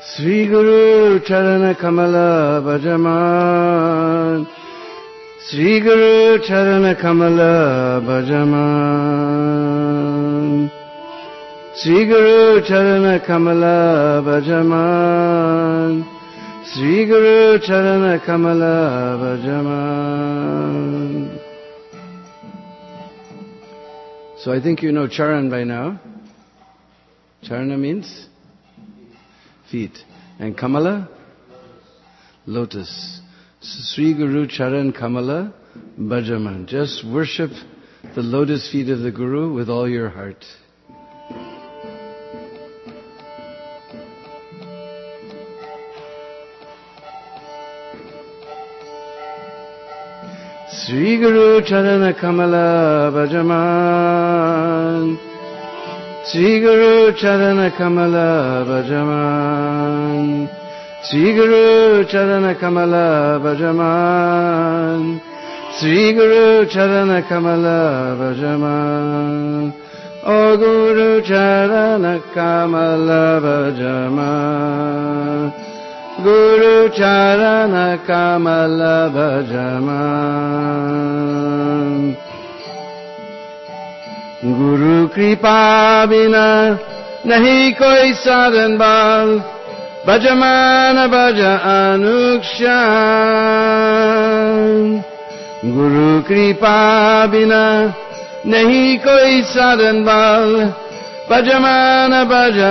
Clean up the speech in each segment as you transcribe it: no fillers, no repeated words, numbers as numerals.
Sri Guru Charana Kamala Bhajaman, Sri Guru Charana Kamala Bhajaman, Sri Guru Charana Kamala Bhajaman, Sri Guru Charana Kamala Bhajaman. So I think you know Charan by now. Charana means feet. And Kamala? Lotus. So Sri Guru Charan Kamala Bhajaman. Just worship the lotus feet of the Guru with all your heart. Sri Guru Charana Kamala Bhajaman, Sri Guru Charana Kamala Bhajaman, Sri Guru Charana Kamala Bhajaman, Sri Guru Charana Kamala Bhajaman, O Guru Charana Kamala Bhajaman, Guru Charana Kamala Bhajaman. Guru Kripa Bina Nahi Koi Sadhan Bal, Bhajamana Bhaja Anukshan. Guru Kripa Bina Nahi Koi Sadhan Bal, Bhajamana Bhaja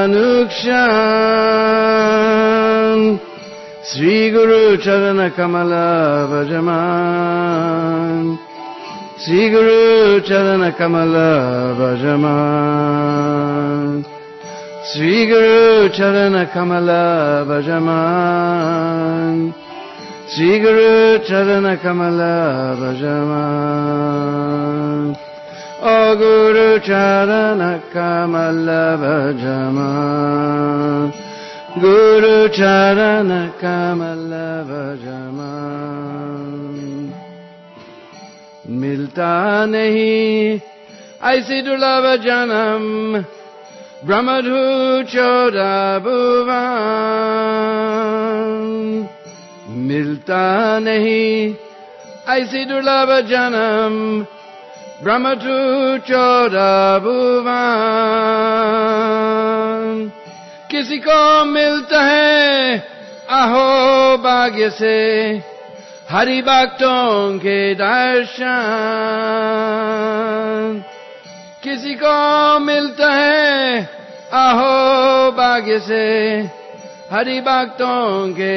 Anukshan. Sri Guru Charana Kamala Bhajaman, Sri Guru Charana Kamala Bhajaman, Sri Guru Charana Kamala Bhajaman, Sri Guru Charana Kamala Bhajaman, O Guru Charana Kamala Bhajaman, Guru Charana Kamala Bhajaman. Milta nahi aisi durlava janam, Brahmadhu choda bhuvan. Milta nahi aisi durlava janam, Brahmadhu choda bhuvan. किसी को मिलता है अहो भाग्य से हरि भक्तों के दर्शन. किसी को मिलता है अहो भाग्य से हरि भक्तों के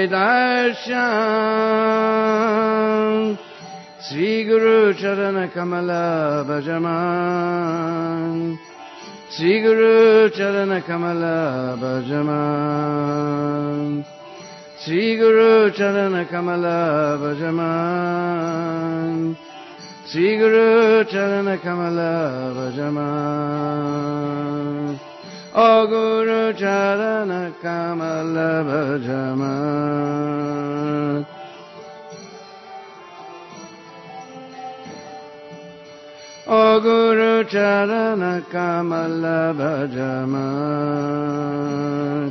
दर्शन. श्री गुरु चरण कमला भजमान, Sri Guru Charana Kamala Bhajaman, Sri Guru Charana Kamala Bhajaman, Sri Guru Charana Kamala Bhajaman, O Guru Charana Kamala Bhajaman. O Guru Charana Kamala Bhajaman.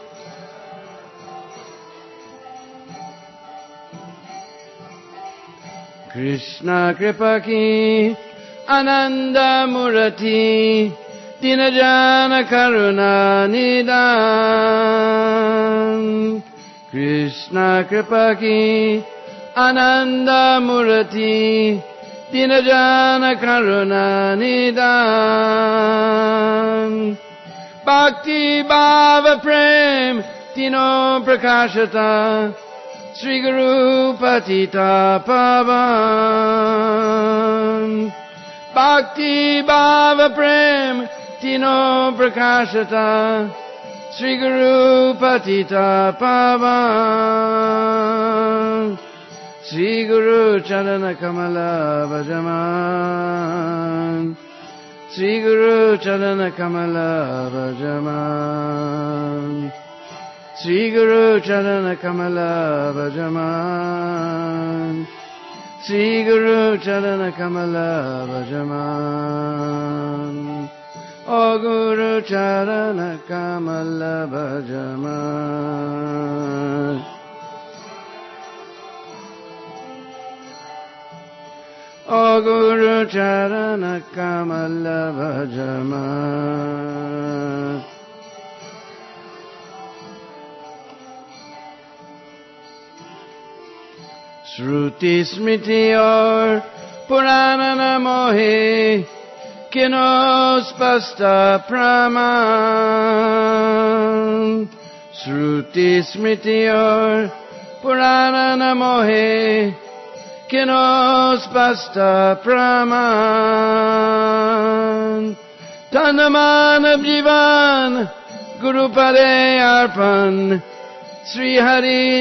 Krishna Kripa Ki Ananda Murati Dinajana Karuna Nidan. Krishna Kripa Ki Ananda Murati Dinajana Karuna Nidan. Bhakti Bhava Prem Tino Prakashata Sri Guru Patita Pavan. Bhakti Bhava Prem Tino Prakashata Sri Guru Patita Pavan. Sri Guru Charana Kamala Bhajaman, Sri Guru Charana Kamala Bhajaman, Sri Guru Charana Kamala Bhajaman, Sri Guru Charana Kamala Bhajaman, O Guru Charana Kamala Bhajaman. O Guru Charana Kamala Bhajama. Shruti Smriti aur Purana mohe Kino spasta praman. Shruti Smriti aur Purana mohe Kino spasta praman. Tanaman abjivan Guru Pade arpan Sri Hari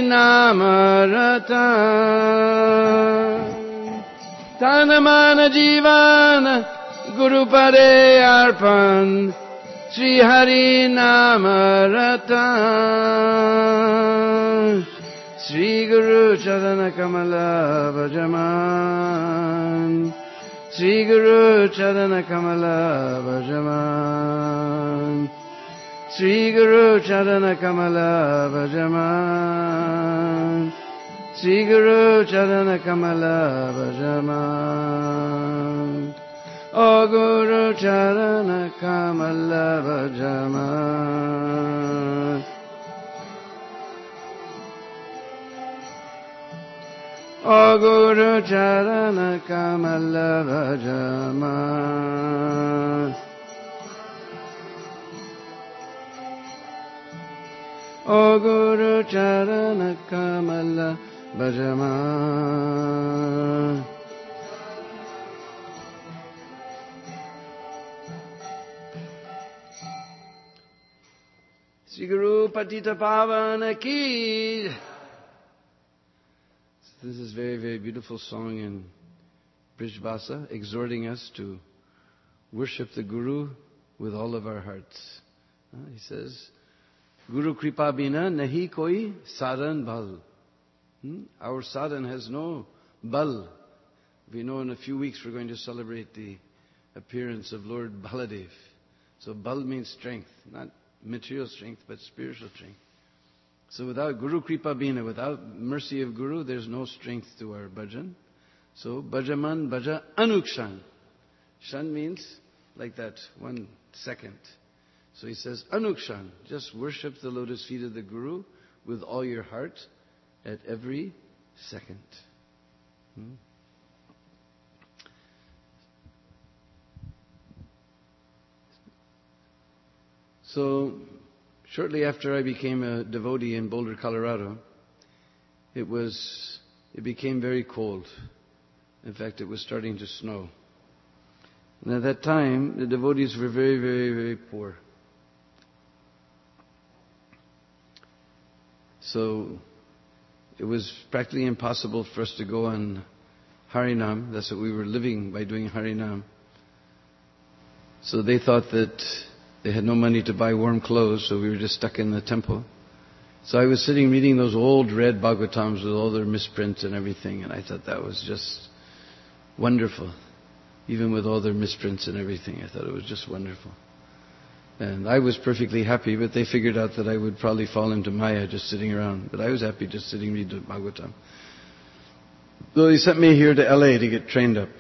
Namaratan. Tanamana Jivan Guru Pade Arpan Sri Hari Namaratan. Sri Guru Charana Kamala Bhajaman. Sri Guru Charana Kamala Bhajaman. Sri Guru Charana Kamala Bhajaman. Sri Guru Charana Kamala Bhajaman. O Guru Charana Kamala Bhajaman. O Guru Charana Kamala Bhajaman. O Guru Charana Kamala Bhajaman. Sri Guru Patita Pavana Ki. This is a very, very beautiful song in Brij Bhasa, exhorting us to worship the Guru with all of our hearts. He says, Guru Kripa Bina Nahi Koi Sadhan Bal. Our sadhan has no bal. We know in a few weeks we're going to celebrate the appearance of Lord Baladev. So bal means strength, not material strength, but spiritual strength. So without Guru Kripa Bina, without mercy of Guru, there's no strength to our bhajan. So bhajaman bhaja anukshan. Shan means like that, 1 second. So he says anukshan, just worship the lotus feet of the Guru with all your heart at every second. So, shortly after I became a devotee in Boulder, Colorado, it became very cold. In fact, it was starting to snow. And at that time, the devotees were very, very, very poor. So, it was practically impossible for us to go on Harinam. That's what we were living by, doing Harinam. So they thought that they had no money to buy warm clothes, so we were just stuck in the temple. So I was sitting reading those old red Bhagavatams with all their misprints and everything, and I thought that was just wonderful. Even with all their misprints and everything, I thought it was just wonderful. And I was perfectly happy, but they figured out that I would probably fall into Maya just sitting around. But I was happy just sitting reading Bhagavatam. So he sent me here to LA to get trained up.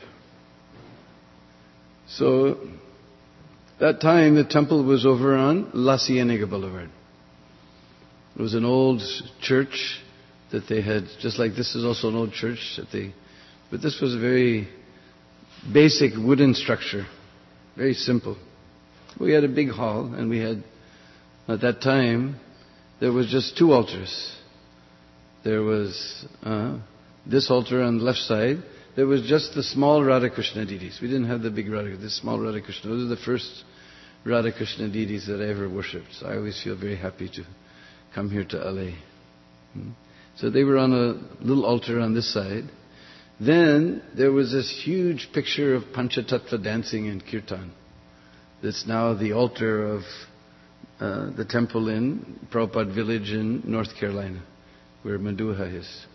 So that time the temple was over on La Cienega Boulevard. It was an old church that they had, just like this is also an old church but this was a very basic wooden structure, very simple. We had a big hall, and we had, at that time, there was just 2 altars. There was this altar on the left side. There was just the small Radhakrishna deities. We didn't have the big Radhakrishna, the small Radhakrishna. Those are the first Radhakrishna deities that I ever worshipped. So I always feel very happy to come here to LA. So they were on a little altar on this side. Then there was this huge picture of Panchatattva dancing in Kirtan. That's now the altar of the temple in Prabhupada village in North Carolina, where Maduha is.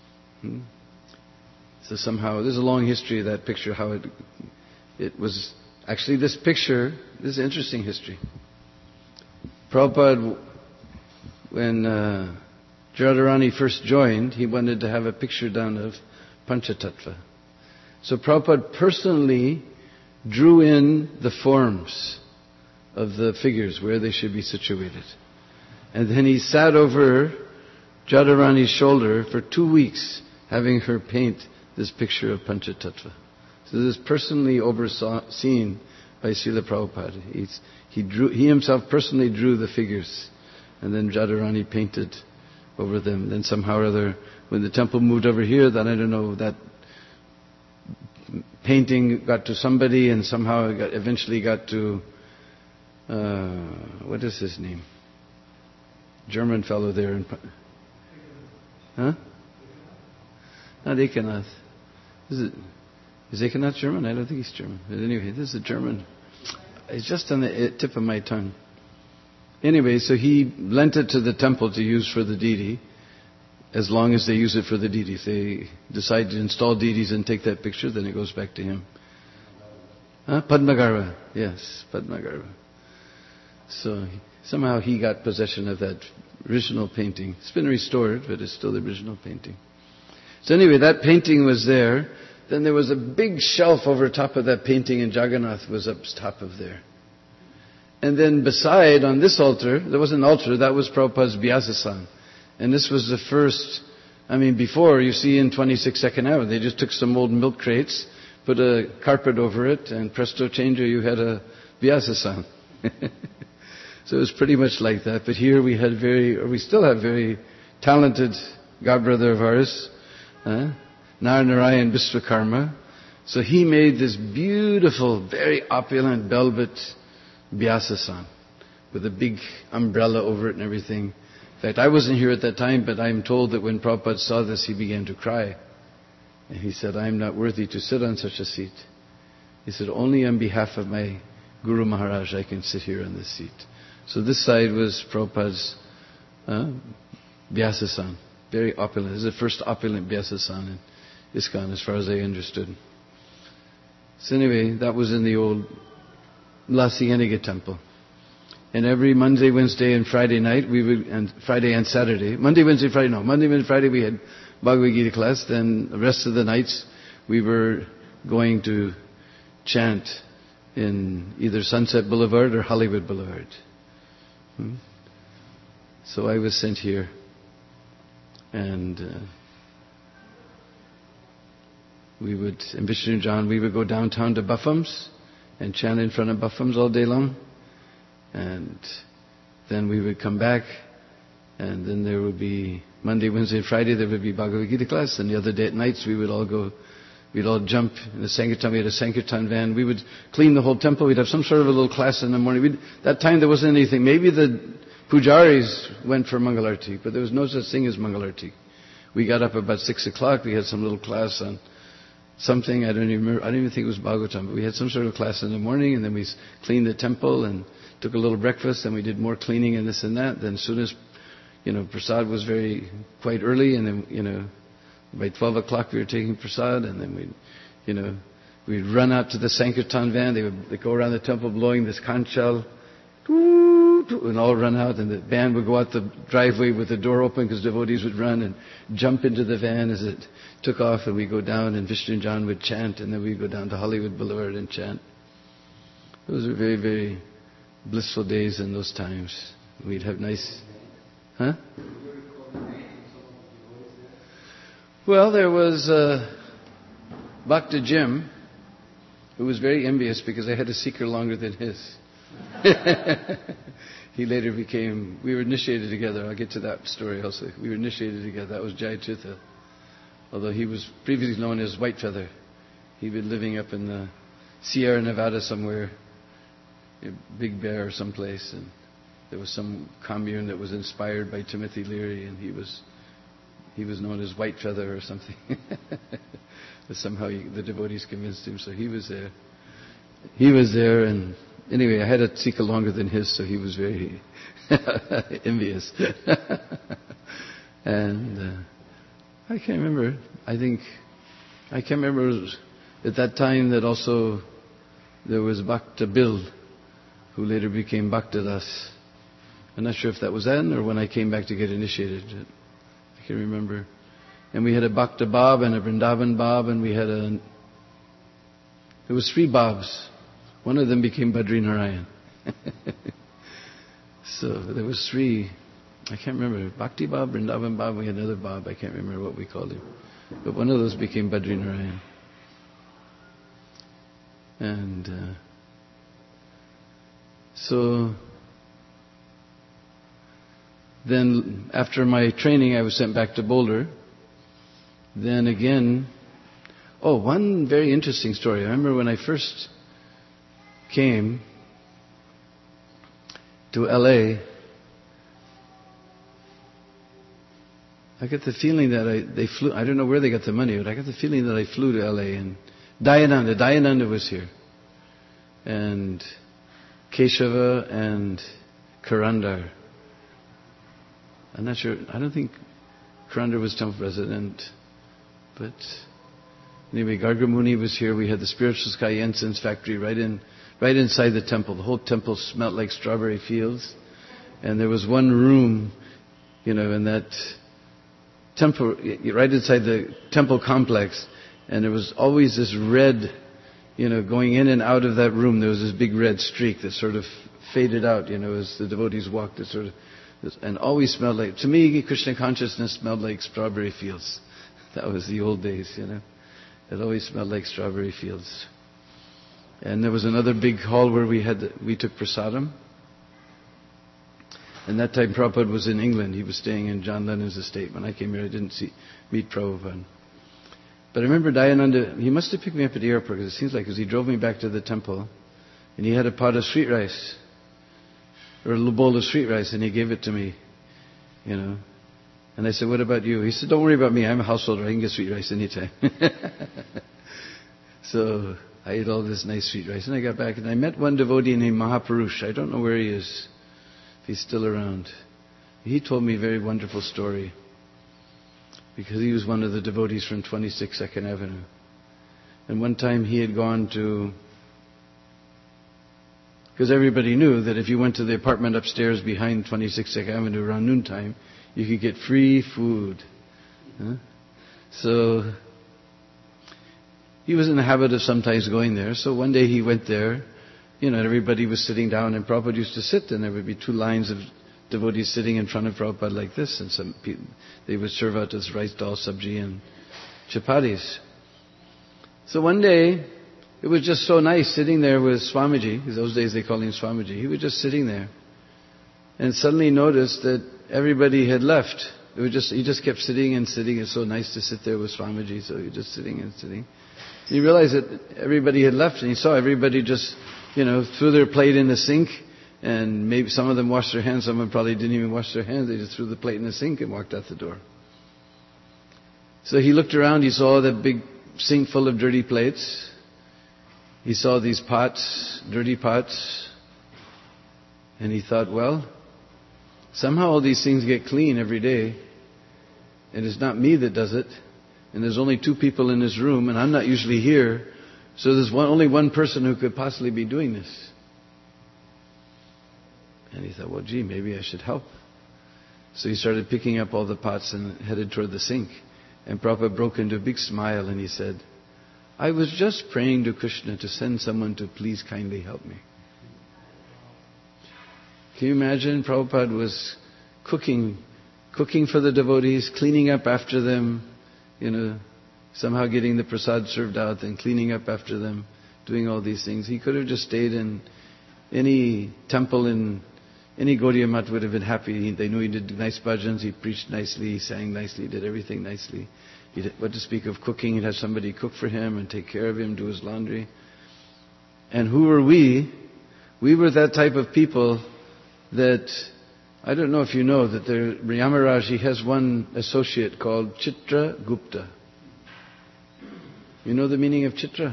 So somehow, there's a long history of that picture, how it was actually this picture. This is interesting history. Prabhupada, when Radharani first joined, he wanted to have a picture done of Panchatattva. So Prabhupada personally drew in the forms of the figures, where they should be situated. And then he sat over Jadharani's shoulder for 2 weeks, having her paint this picture of Panchatattva. So this is personally overseen by Srila Prabhupada. He himself personally drew the figures, and then Jadharani painted over them. Then somehow or other, when the temple moved over here, then I don't know, that painting got to somebody, and somehow it eventually got to, what is his name? German fellow there. Huh? Not Ekanath. Is Ekanath German? I don't think he's German. But anyway, this is a German. It's just on the tip of my tongue. Anyway, so he lent it to the temple to use for the deity, as long as they use it for the deity. If they decide to install deities and take that picture, then it goes back to him. Padmagarbha. Yes, Padmagarbha. So somehow he got possession of that original painting. It's been restored, but it's still the original painting. So anyway, that painting was there. Then there was a big shelf over top of that painting, and Jagannath was up top of there. And then beside, on this altar, there was an altar, that was Prabhupada's Vyasasana. And this was the first, before, you see in 26 Second Avenue, they just took some old milk crates, put a carpet over it, and presto changer, you had a Vyasasana. So it was pretty much like that. But here we still have very talented godbrother of ours, Narayan Vishwakarma. So he made this beautiful, very opulent velvet Vyasasana with a big umbrella over it and everything. In fact, I wasn't here at that time, but I'm told that when Prabhupada saw this, he began to cry. And he said, I am not worthy to sit on such a seat. He said, only on behalf of my Guru Maharaj I can sit here on this seat. So this side was Prabhupada's Vyasasana. Very opulent. This is the first opulent Vyasasana in ISKCON, as far as I understood. So anyway, that was in the old La Cienega temple. And every Monday, Wednesday, and Friday night, and Friday and Saturday. Monday, Wednesday, Friday we had Bhagavad Gita class. Then the rest of the nights we were going to chant in either Sunset Boulevard or Hollywood Boulevard. So I was sent here. And in Vishnu John, we would go downtown to Buffum's and chant in front of Buffum's all day long. And then we would come back, and then there would be Monday, Wednesday, and Friday, there would be Bhagavad Gita class. And the other day at nights, we'd all jump in the Sankirtan. We had a Sankirtan van. We would clean the whole temple. We'd have some sort of a little class in the morning. That time there wasn't anything. Maybe the pujaris went for Mangalarti, but there was no such thing as Mangalarti. We got up about 6 o'clock. We had some little class on something. I don't even remember. I don't even think it was Bhagavatam, but we had some sort of class in the morning, and then we cleaned the temple and took a little breakfast, and we did more cleaning and this and that. Then as soon as, prasad was quite early, and then, by 12 o'clock we were taking prasad, and then we'd run out to the Sankirtan van. They'd go around the temple blowing this conch shell, and all run out, and the band would go out the driveway with the door open, because devotees would run and jump into the van as it took off, and we'd go down, and Vishnu and John would chant, and then we'd go down to Hollywood Boulevard and chant. Those were very, very blissful days in those times. We'd have nice... Huh? Well, there was Bhakta Jim, who was very envious because I had a seeker longer than his. He later we were initiated together. I'll get to that story also. We were initiated together. That was Jayachitha. Although he was previously known as White Feather. He'd been living up in the Sierra Nevada somewhere, Big Bear or someplace, and there was some commune that was inspired by Timothy Leary, and he was known as White Feather or something. But somehow the devotees convinced him, so he was there. And anyway, I had a seeker longer than his, so he was very envious. And I can't remember. I can't remember at that time that also there was Bhakta Bill, who later became Bhaktadas. I'm not sure if that was then or when I came back to get initiated. I can't remember. And we had a Bhakta Bab and a Vrindavan Bab, and we had a There was 3 Babs. One of them became Badri Narayan. So there was 3. I can't remember. Bhakti Bab, Vrindavan Bab, we had another Bab. I can't remember what we called him. But one of those became Badri Narayan. And so then after my training, I was sent back to Boulder. Then again, one very interesting story. I remember when I first came to LA, I got the feeling that they flew. I don't know where they got the money, but I got the feeling that I flew to LA, and Dayananda was here, and Keshava and Karandar. I'm not sure. I don't think Karandar was temple president, but anyway, Gargamuni was here. We had the Spiritual Sky Incense factory right inside the temple. The whole temple smelled like strawberry fields, and there was one room, in that temple, right inside the temple complex, and there was always this red, going in and out of that room. There was this big red streak that sort of faded out, as the devotees walked. It sort of, and always smelled like, to me, Krishna consciousness smelled like strawberry fields. That was the old days, It always smelled like strawberry fields. And there was another big hall where we took prasadam. And that time Prabhupada was in England. He was staying in John Lennon's estate. When I came here, I didn't meet Prabhupada. But I remember Dayananda, he must have picked me up at the airport, because it seems like, he drove me back to the temple, and he had a pot of sweet rice, or a little bowl of sweet rice, and he gave it to me, And I said, what about you? He said, don't worry about me. I'm a householder. I can get sweet rice anytime. So I ate all this nice sweet rice, and I got back, and I met one devotee named Mahapurush. I don't know where he is, if he's still around. He told me a very wonderful story, because he was one of the devotees from 26 2nd Avenue. And one time he had gone to, because everybody knew that if you went to the apartment upstairs behind 26 2nd Avenue around noontime, you could get free food. So he was in the habit of sometimes going there. So one day he went there, everybody was sitting down, and Prabhupada used to sit, and there would be 2 lines of devotees sitting in front of Prabhupada like this, and some people, they would serve out this rice dal, sabji, and chapatis. So one day, it was just so nice sitting there with Swamiji, because those days they called him Swamiji. He was just sitting there, and suddenly noticed that everybody had left. He just kept sitting and sitting. It's so nice to sit there with Swamiji, so he was just sitting and sitting. And he realized that everybody had left, and he saw everybody just, threw their plate in the sink. And maybe some of them washed their hands, some of them probably didn't even wash their hands. They just threw the plate in the sink and walked out the door. So he looked around, he saw that big sink full of dirty plates. He saw these pots, dirty pots. And he thought, well, somehow all these things get clean every day. And it's not me that does it. And there's only 2 people in this room, and I'm not usually here. So there's only one person who could possibly be doing this. And he thought, well, gee, maybe I should help. So he started picking up all the pots and headed toward the sink. And Prabhupada broke into a big smile, and he said, I was just praying to Krishna to send someone to please kindly help me. Can you imagine? Prabhupada was cooking for the devotees, cleaning up after them, somehow getting the prasad served out and cleaning up after them, doing all these things. He could have just stayed in any temple in any Gaudiya Math would have been happy. They knew he did nice bhajans, he preached nicely, he sang nicely, he did everything nicely. What to speak of cooking, he'd have somebody cook for him and take care of him, do his laundry. And who were we? We were that type of people that, I don't know if you know, that Yamaraj, he has one associate called Chitra Gupta. You know the meaning of Chitra?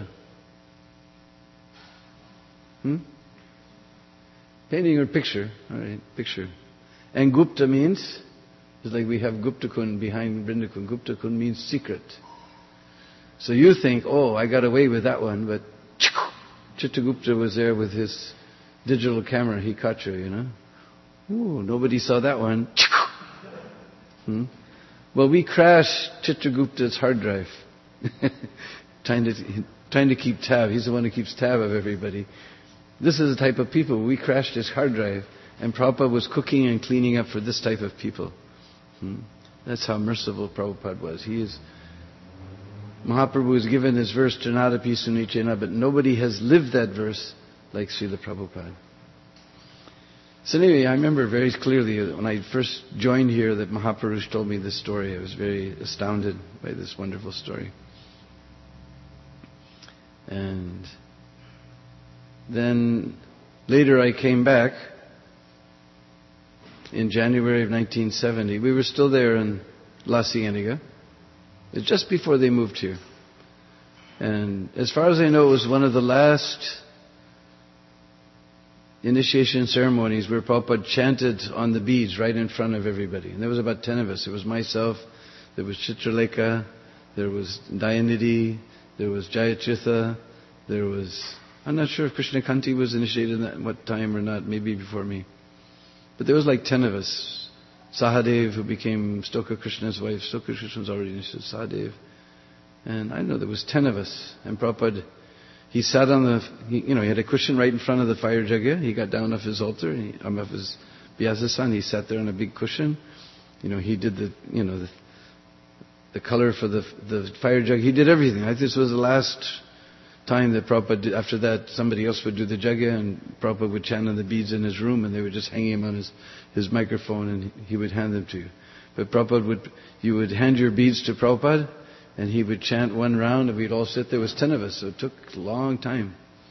Painting or picture. All right, picture. And Gupta means, it's like we have Gupta Kun behind Vrindakun. Gupta Kun means secret. So you think, I got away with that one, but Chitragupta was there with his digital camera. He caught you, Ooh, nobody saw that one. Well, we crashed Chitragupta's hard drive. Trying trying to keep tab. He's the one who keeps tab of everybody. This is the type of people. We crashed his hard drive, and Prabhupada was cooking and cleaning up for this type of people. That's how merciful Prabhupada was. Mahaprabhu was given this verse, Trinadapi Sunichena, but nobody has lived that verse like Srila Prabhupada. So anyway, I remember very clearly when I first joined here that Mahaprabhu told me this story. I was very astounded by this wonderful story. And then later I came back in January of 1970. We were still there in La Cienega. It was just before they moved here. And as far as I know, it was one of the last initiation ceremonies where Prabhupada chanted on the beads right in front of everybody. And there was about 10 of us. There was myself, there was Chitralekha, there was Dayanidhi, there was Jayachitha, there was... I'm not sure if Krishna Kanti was initiated at what time or not, maybe before me. But there was like 10 of us. Sahadev, who became Stoka Krishna's wife. Stoka Krishna was already initiated, Sahadev. And I know there was 10 of us. And Prabhupada, he sat on he had a cushion right in front of the fire jagya. He got down off his altar, off his Vyasasan. He sat there on a big cushion. He did the color for the fire jug. He did everything. I think this was the last time that Prabhupada did. After that, somebody else would do the jagya, and Prabhupada would chant on the beads in his room, and they would just hang him on his microphone, and he would hand them to you. But Prabhupada you would hand your beads to Prabhupada, and he would chant one round, and we'd all sit there. There was 10 of us, so it took a long time,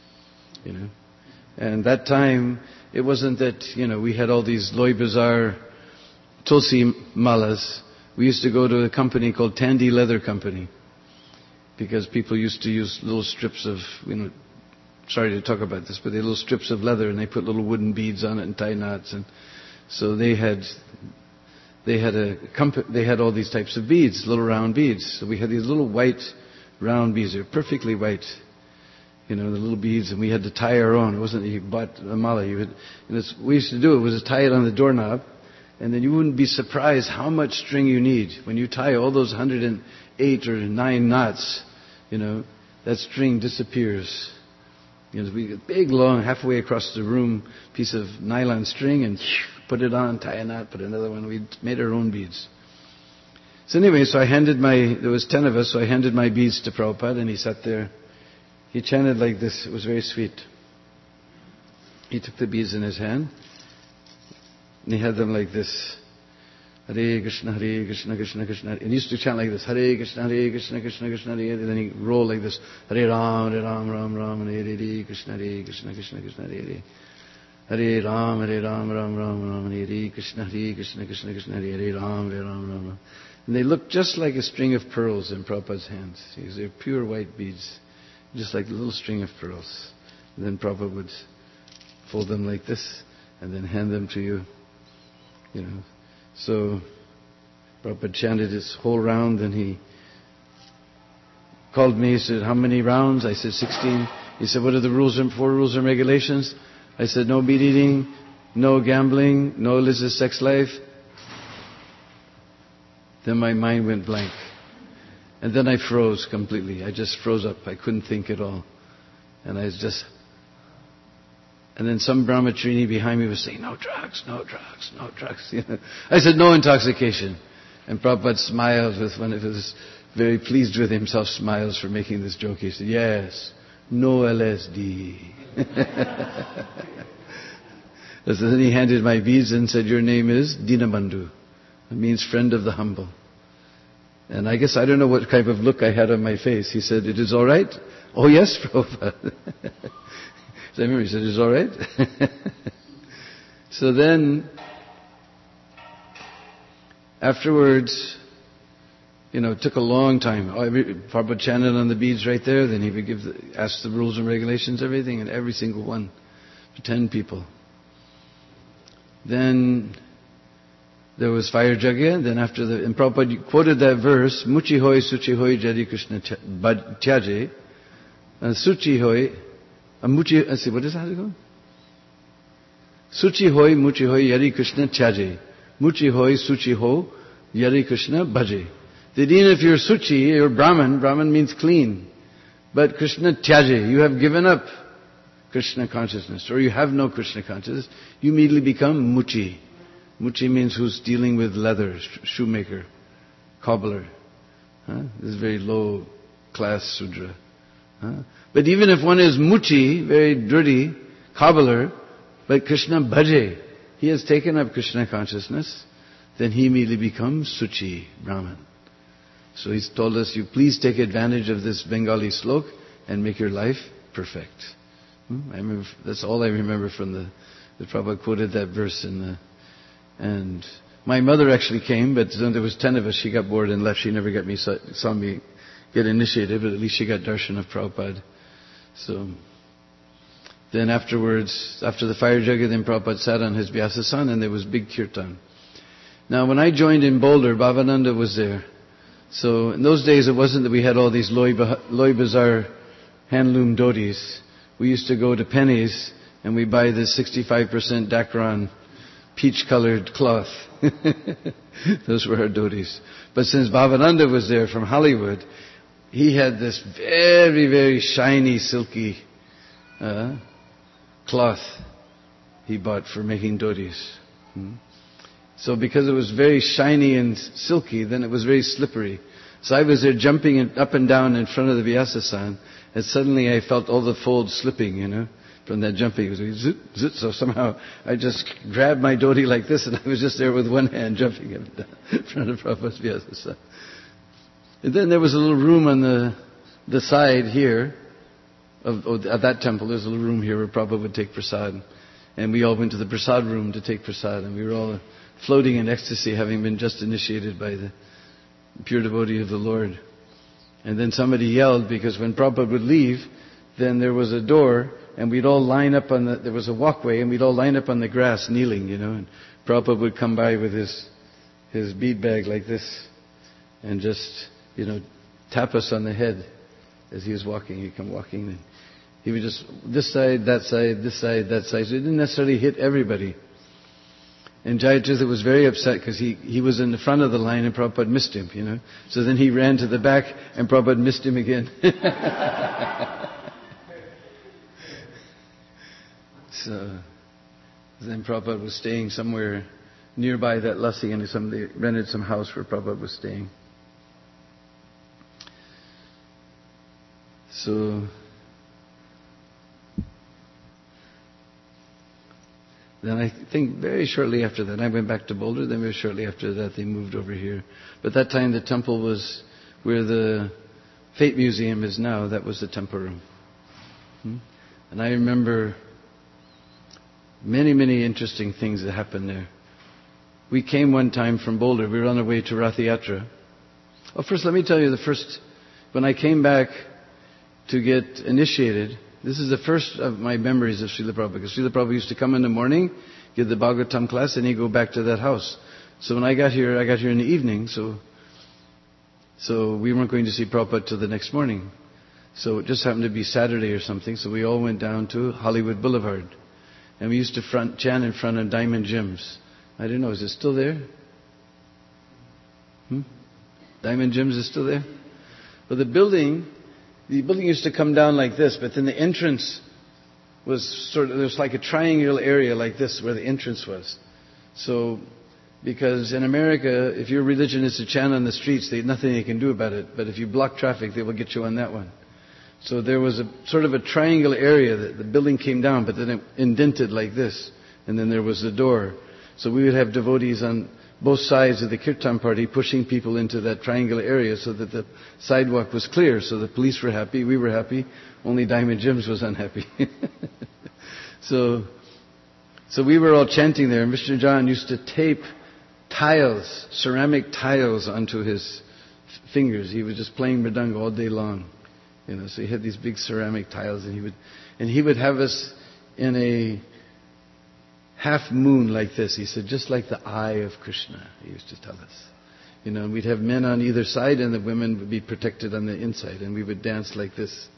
And that time, it wasn't that, we had all these Loy Bazaar Tulsi malas. We used to go to a company called Tandy Leather Company, because people used to use little strips of, sorry to talk about this, but they little strips of leather, and they put little wooden beads on it and tie knots, and so they had all these types of beads, little round beads. So we had these little white round beads. They were perfectly white, the little beads, and we had to tie our own. It wasn't that you bought a mala. We used to do it was to tie it on the doorknob, and then you wouldn't be surprised how much string you need. When you tie all those 108 or 9 knots, that string disappears. We get a big, long, halfway across the room piece of nylon string, and put it on, tie a knot, put another one. We made our own beads. So anyway, there was 10 of us, so I handed my beads to Prabhupada, and he sat there. He chanted like this. It was very sweet. He took the beads in his hand, and he had them like this. Hare Krishna, Krishna Krishna. And he used to chant like this. Hare Krishna, Krishna Krishna, Hare. And then he rolled like this. Hare Ram, Ram Ram, Hare Hare, Krishna Krishna Krishna, Hare. Hare Ram, Ram Ram, Hare Krishna Krishna Krishna, Hare Ram, Ram. And they looked just like a string of pearls in Prabhupada's hands. They're pure white beads, just like a little string of pearls. And then Prabhupada would fold them like this, and then hand them to you. So Prabhupada chanted his whole round, and he called me. He said, "How many rounds?" I said, 16. He said, "What are the 4 rules and regulations?" I said, "No meat eating, no gambling, no illicit sex life." Then my mind went blank. And then I froze completely. I just froze up. I couldn't think at all. And then some brahmachari behind me was saying, "No drugs, no drugs, no drugs." I said, "No intoxication." And Prabhupada smiled with one of his, very pleased with himself, smiles for making this joke. He said, "Yes, no LSD." So then he handed my beads and said, "Your name is Dinabandhu." It means friend of the humble. And I guess I don't know what type of look I had on my face. He said, "It is all right?" "Oh yes, Prabhupada." So I remember he said, "It's all right." So then, afterwards, it took a long time. Prabhupada chanted on the beads right there. Then he would ask the rules and regulations, everything, and every single one for 10 people. Then there was fire jagya. Then and Prabhupada quoted that verse, "Muchi hoy suchi hoy jadi Krishna tyaje." Suchi hoy. What does that go? Suchi hoy, muchi hoy, yari Krishna tyaje. Muchi hoy, suchi ho, yari Krishna bhaje. That even if you're suchi, you're Brahman. Brahman means clean. But Krishna Tyaje, you have given up Krishna consciousness, or you have no Krishna consciousness, you immediately become Muchi. Muchi means who's dealing with leather, shoemaker, cobbler. This is very low class Sudra. But even if one is Muchi, very dirty, cobbler, but Krishna Bhaje, he has taken up Krishna consciousness, then he immediately becomes Suchi, Brahman. So he's told us, you please take advantage of this Bengali slok and make your life perfect. I remember, that's all I remember from the Prabhupada quoted that verse and my mother actually came, but when there was 10 of us, she got bored and left. She never saw me get initiated, but at least she got darshan of Prabhupada. So then afterwards, after the fire jaga, then Prabhupada sat on his Vyasasan and there was big kirtan. Now when I joined in Boulder, Bhavananda was there. So in those days it wasn't that we had all these Loy Bazaar handloom dhotis. We used to go to Penny's and we buy this 65% Dacron peach-colored cloth. Those were our dhotis. But since Bhavananda was there from Hollywood, he had this very, very shiny, silky cloth he bought for making dhotis. So because it was very shiny and silky, then it was very slippery. So I was there jumping up and down in front of the Vyasasan, and suddenly I felt all the folds slipping, from that jumping. It was zit, zit. So somehow I just grabbed my dhoti like this, and I was just there with one hand jumping up and down in front of Prabhupada's Vyasasan. And then there was a little room on the side here at that temple. There's a little room here where Prabhupada would take prasad. And we all went to the prasad room to take prasad, and we were all floating in ecstasy, having been just initiated by the pure devotee of the Lord. And then somebody yelled, because when Prabhupada would leave, then there was a door, and we'd all line up there was a walkway, and we'd all line up on the grass, kneeling, and Prabhupada would come by with his bead bag like this, and just, tap us on the head as he was walking. He'd come walking, and he would just, this side, that side, this side, that side. So he didn't necessarily hit everybody. And Jayatitha was very upset because he was in the front of the line and Prabhupada missed him, So then he ran to the back and Prabhupada missed him again. So then Prabhupada was staying somewhere nearby that lassi, and somebody rented some house where Prabhupada was staying. So then I think very shortly after that, I went back to Boulder, then very shortly after that they moved over here. But that time the temple was where the Fate Museum is now, that was the temple room. And I remember many, many interesting things that happened there. We came one time from Boulder, we were on our way to Rath Yatra. Oh, first let me tell you when I came back to get initiated, this is the first of my memories of Srila Prabhupada. Because Srila Prabhupada used to come in the morning, give the Bhagavatam class, and he'd go back to that house. So when I got here in the evening, so we weren't going to see Prabhupada till the next morning. So it just happened to be Saturday or something, so we all went down to Hollywood Boulevard. And we used to chant in front of Diamond Gyms. I don't know, is it still there? Diamond Gyms is still there? Well, the building used to come down like this, but then the entrance was there was like a triangular area like this where the entrance was. So, because in America, if your religion is to chant on the streets, there's nothing they can do about it. But if you block traffic, they will get you on that one. So there was a sort of a triangular area that the building came down, but then it indented like this. And then there was the door. So we would have devotees on both sides of the kirtan party pushing people into that triangular area so that the sidewalk was clear. So the police were happy, we were happy, only Diamond Gyms was unhappy. So we were all chanting there, and Mr. John used to tape tiles, ceramic tiles onto his fingers. He was just playing mridanga all day long. So he had these big ceramic tiles, and he would have us in a half moon like this. He said, just like the eye of Krishna, he used to tell us. And we'd have men on either side and the women would be protected on the inside, and we would dance like this,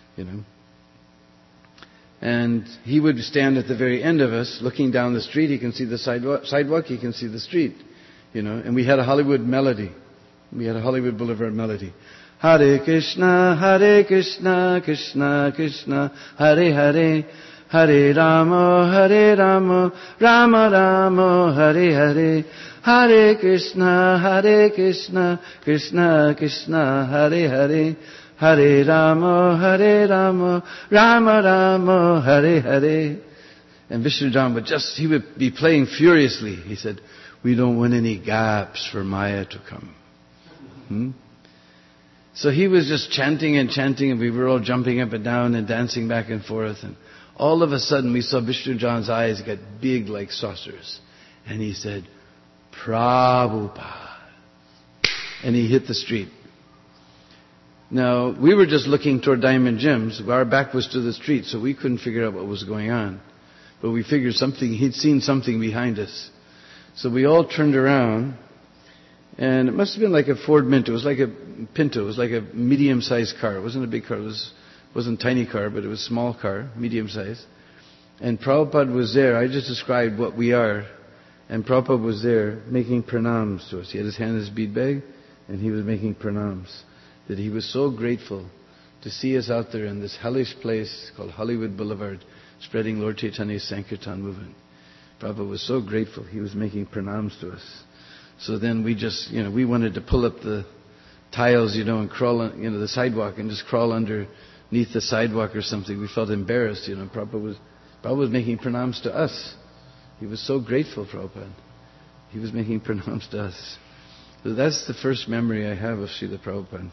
And he would stand at the very end of us, looking down the street. He can see the sidewalk, he can see the street, And we had a Hollywood melody. We had a Hollywood Boulevard melody. Hare Krishna, Krishna Krishna, Hare Hare, Hare Rama, Rama Rama, Hare Hare, Hare Krishna, Krishna Krishna, Hare Hare, Hare Rama, Rama Rama, Hare Hare. And Vishnujan he would be playing furiously. He said, we don't want any gaps for Maya to come. So he was just chanting, and we were all jumping up and down and dancing back and forth. And all of a sudden we saw Vishnujan's eyes get big like saucers. And he said, Prabhupada. And he hit the street. Now, we were just looking toward Diamond Gems. Our back was to the street, so we couldn't figure out what was going on. But we figured he'd seen something behind us. So we all turned around, and it must have been like a Ford Minto. It was like a Pinto. It was like a medium-sized car. It wasn't a big car. It wasn't a tiny car, but it was a small car, medium-sized. And Prabhupada was there. I just described what we are. And Prabhupada was there making pranams to us. He had his hand in his bead bag, and he was making pranams. That he was so grateful to see us out there in this hellish place called Hollywood Boulevard, spreading Lord Chaitanya's Sankirtan movement. Prabhupada was so grateful. He was making pranams to us. So then we just, we wanted to pull up the tiles, and crawl on, the sidewalk and just crawl underneath the sidewalk or something. We felt embarrassed, Prabhupada was making pranams to us. He was so grateful, Prabhupada. He was making pranams to us. So that's the first memory I have of Srila Prabhupada.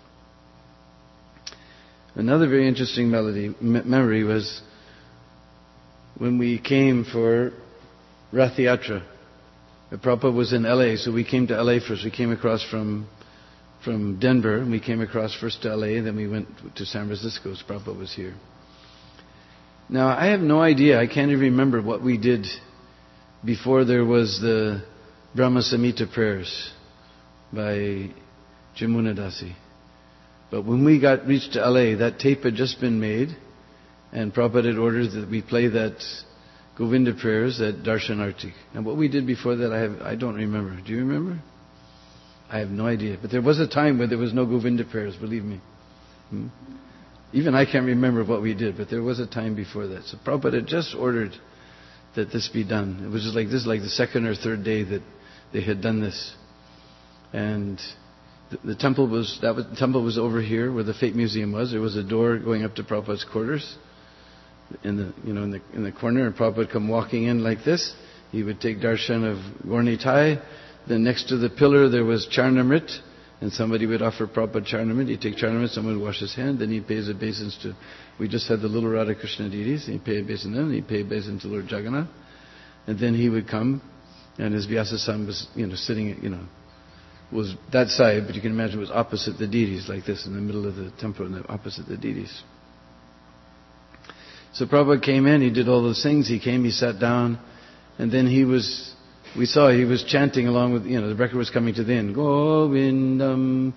Another very interesting memory was when we came for Rath Yatra. Prabhupada was in LA, so we came to LA first. We came across from Denver, and we came across first to LA, and then we went to San Francisco, so Prabhupada was here. Now, I have no idea, I can't even remember what we did before there was the Brahma Samhita prayers by Jamuna Dasi. But when we reached to LA, that tape had just been made, and Prabhupada had ordered that we play that Govinda prayers at Darshanarti. And what we did before that, I don't remember. Do you remember? I have no idea. But there was a time when there was no Govinda prayers, believe me. Even I can't remember what we did, but there was a time before that. So Prabhupada had just ordered that this be done. It was just like this, like the second or third day that they had done this. And the temple was over here where the Fate Museum was. There was a door going up to Prabhupada's quarters in the corner, and Prabhupada would come walking in like this. He would take darshan of Gaur-Nitai. Then next to the pillar there was Charnamrit, and somebody would offer Prabhupada Charnamrit. He'd take Charnamrit, someone would wash his hand, then he'd pay his obeisance to, we just had the little Radha Krishna deities, and he'd pay obeisance to them, and he'd pay obeisance to Lord Jagannath. And then he would come, and his Vyasa-san was, sitting, was that side, but you can imagine it was opposite the deities, like this, in the middle of the temple, and opposite the deities. So Prabhupada came in, he did all those things, he came, he sat down, and then we saw he was chanting along with, the record was coming to the end. Govindam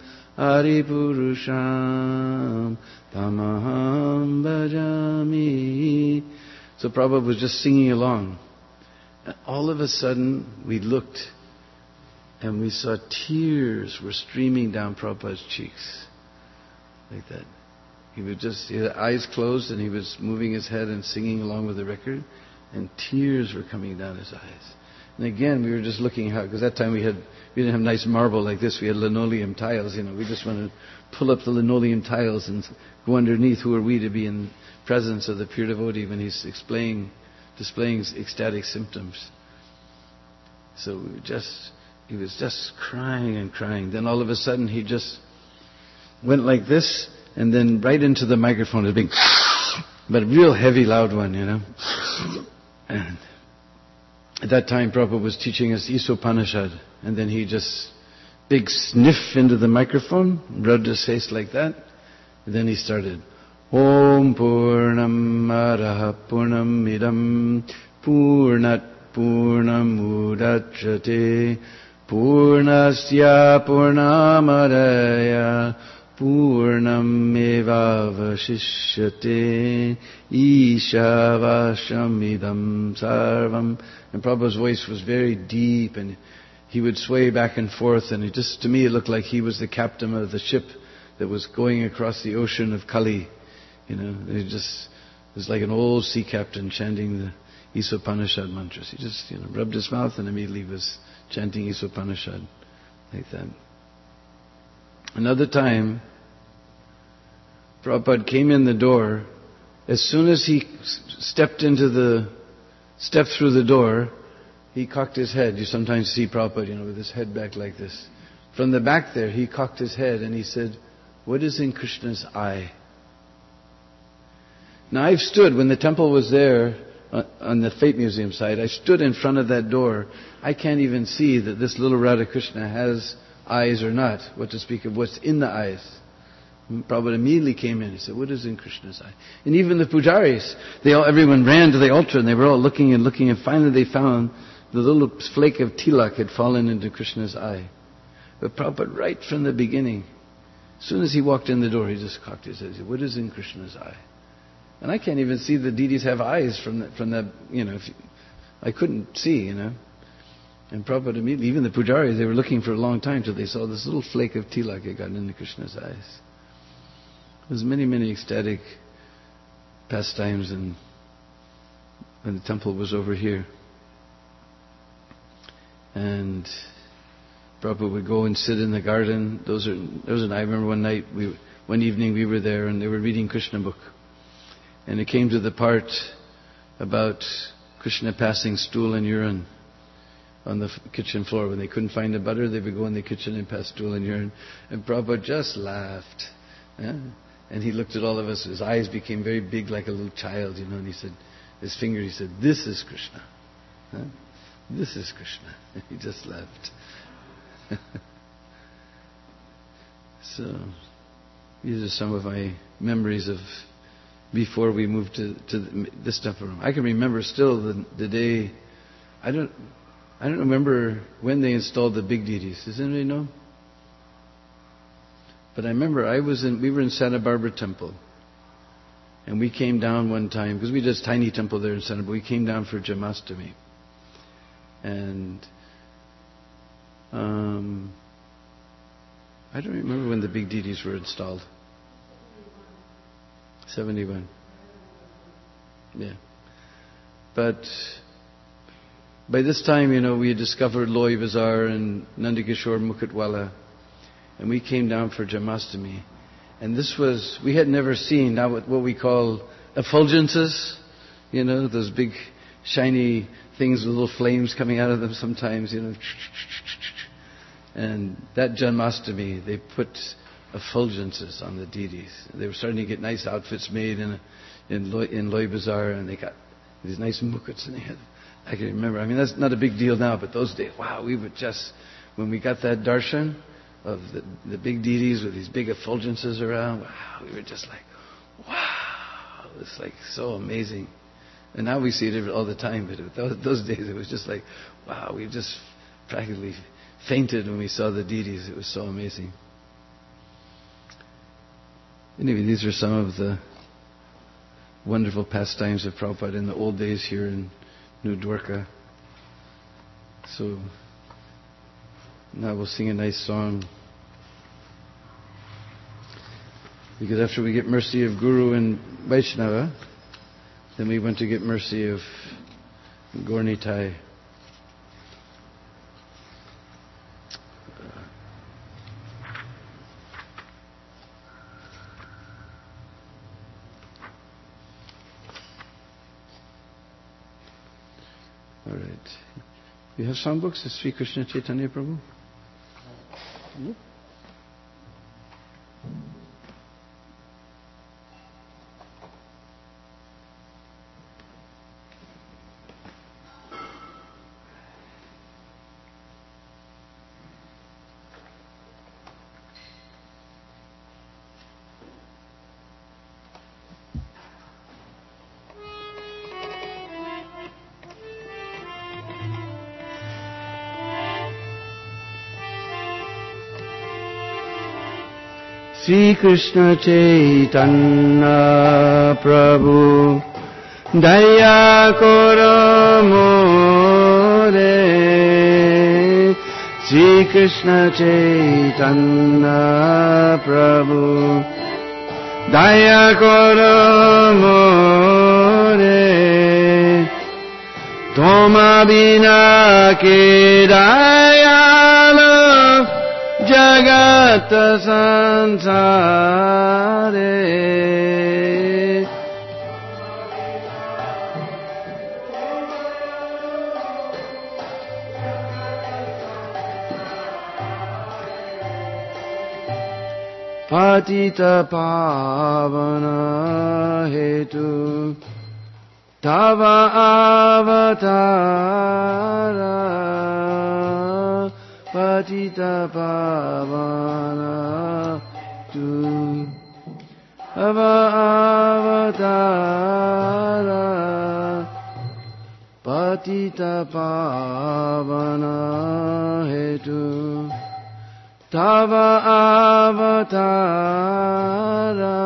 Haripurusham Tamaham Bhajami. So Prabhupada was just singing along. And all of a sudden, we looked, and we saw tears were streaming down Prabhupada's cheeks. Like that. He was his eyes closed, and he was moving his head and singing along with the record, and tears were coming down his eyes. And again, we were just looking how, because that time we didn't have nice marble like this. We had linoleum tiles. We just wanted to pull up the linoleum tiles and go underneath. Who are we to be in presence of the pure devotee when he's displaying ecstatic symptoms? So he was just crying and crying. Then all of a sudden he just went like this, and then right into the microphone, a big, but a real heavy, loud one, And at that time, Prabhupada was teaching us Isopanishad, and then he just big sniff into the microphone, rubbed his face like that, and then he started, Om Purnam Araha Purnam Idam Purnat Purnam Udachyate Purnasya Purnamadaya Purnam eva vashishyate Ishavashamidam sarvam. And Prabhupada's voice was very deep, and he would sway back and forth, and to me it looked like he was the captain of the ship that was going across the ocean of Kali. It was like an old sea captain chanting the Isopanishad mantras. He just, rubbed his mouth and immediately was chanting Isopanishad like that. Another time, Prabhupada came in the door. As soon as he stepped through the door, he cocked his head. You sometimes see Prabhupada, with his head back like this. From the back there, he cocked his head and he said, "What is in Krishna's eye?" Now I've stood, when the temple was there, on the Fate Museum side, I stood in front of that door. I can't even see that this little Radha Krishna has eyes or not, what to speak of what's in the eyes. Prabhupada immediately came in. He said, "What is in Krishna's eye?" And even the pujaris, everyone ran to the altar and they were all looking and looking, and finally they found the little flake of tilak had fallen into Krishna's eye. But Prabhupada, right from the beginning, as soon as he walked in the door, he just cocked his head. He said, "What is in Krishna's eye?" And I can't even see the deities have eyes from that, I couldn't see, And Prabhupada immediately, even the pujaris, they were looking for a long time till they saw this little flake of tilak had gotten into Krishna's eyes. There's many, many ecstatic pastimes when the temple was over here. And Prabhupada would go and sit in the garden. I remember one evening we were there and they were reading Krishna book. And it came to the part about Krishna passing stool and urine on the kitchen floor. When they couldn't find the butter, they would go in the kitchen and pass stool and urine. And Prabhupada just laughed. Yeah? And he looked at all of us. His eyes became very big like a little child, and he said, his finger, he said, "This is Krishna. Huh? This is Krishna." And he just laughed. So, these are some of my memories of before we moved to this temple room. I can remember still the day. I don't remember when they installed the big deities. Does anybody know? But I remember we were in Santa Barbara Temple. And we came down one time, because we did this tiny temple there in Santa Barbara. We came down for Janmashtami. And I don't remember when the big deities were installed. 71. Yeah. But by this time, we had discovered Loy Bazaar and Nandakishore Mukutwala. And we came down for Janmashtami. And we had never seen now what we call effulgences. Those big shiny things with little flames coming out of them sometimes, And that Janmashtami, they put effulgences on the deities. They were starting to get nice outfits made in Loy Bazaar, and they got these nice mukuts in their head. I can remember. That's not a big deal now, but those days, wow, we would just, when we got that darshan of the big deities with these big effulgences around, wow, we were just like, wow, it's like so amazing. And now we see it all the time, but those days it was just like, wow, we just practically fainted when we saw the deities. It was so amazing. Anyway, these are some of the wonderful pastimes of Prabhupada in the old days here in New Dwarka. So now we'll sing a nice song. Because after we get mercy of Guru and Vaishnava, then we want to get mercy of Gaur Nitai. All right. You have songbooks of Sri Krishna Chaitanya Prabhu? No? Sri Krishna Chaitanya Prabhu Daya Koro More Sri Krishna Chaitanya Prabhu Daya Koro More Toma Bina Ke Dayalo Jagat Sansare Patita Pavana Hetu Tava Avatara Patita Pavana Tu Tava Avatara Patita Pavana Hetu Tava Avatara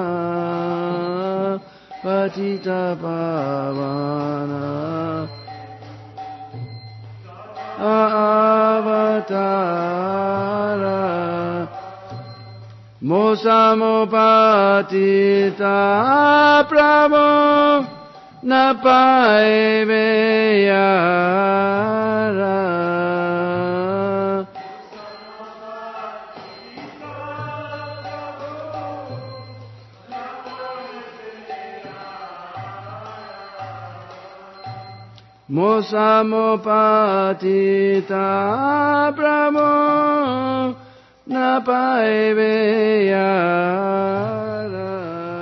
Patita Pavana Avatara Mosamo Patita Prabhu Napayeveyara Mosamo Patita Prabhu Napayeveyara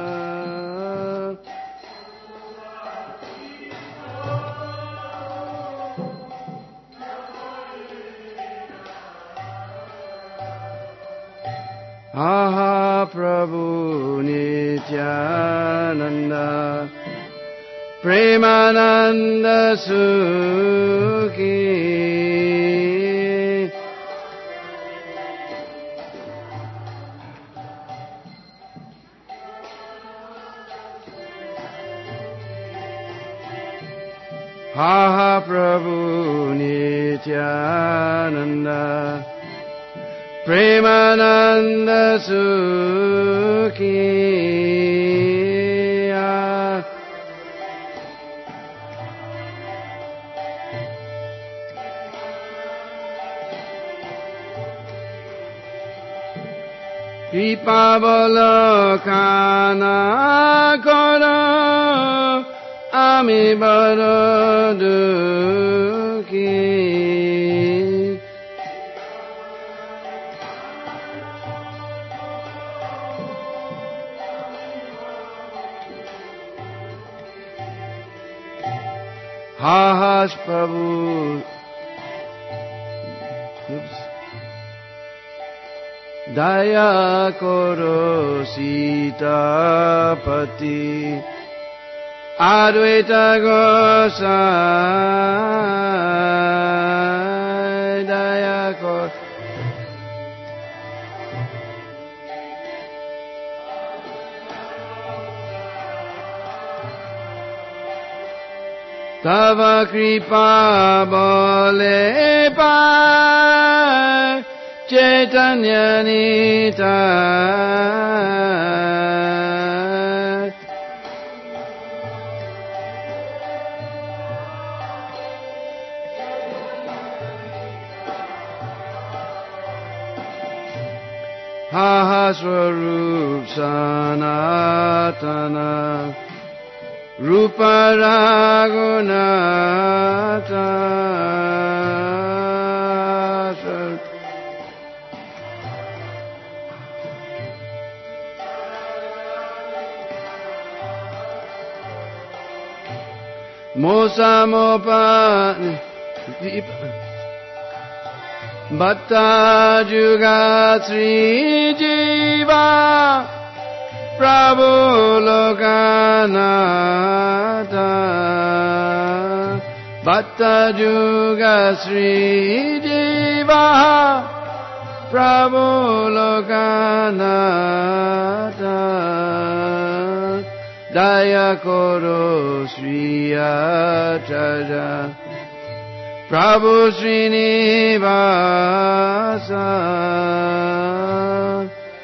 Aha Prabhu Nityananda Premananda Sukhi Ha Prabhu Nityananda Premananda Sukhi Kripa Balakana Kara Ami Baro Dukhi Hahash Prabhu Daya Koro Sitapati Advaita Gosai Daya Koro Tava Kripa Bole Pai Chaitanya Nitai Haha Swarup Sanatana Rupa Raghunatha Mosamopa Bhatta Juga Sri Jiva Prabhu Lokanatha Bhatta Juga Sri Jiva Prabhu Lokanatha Daya Koro Sri Acharya Prabhu Srinivasa.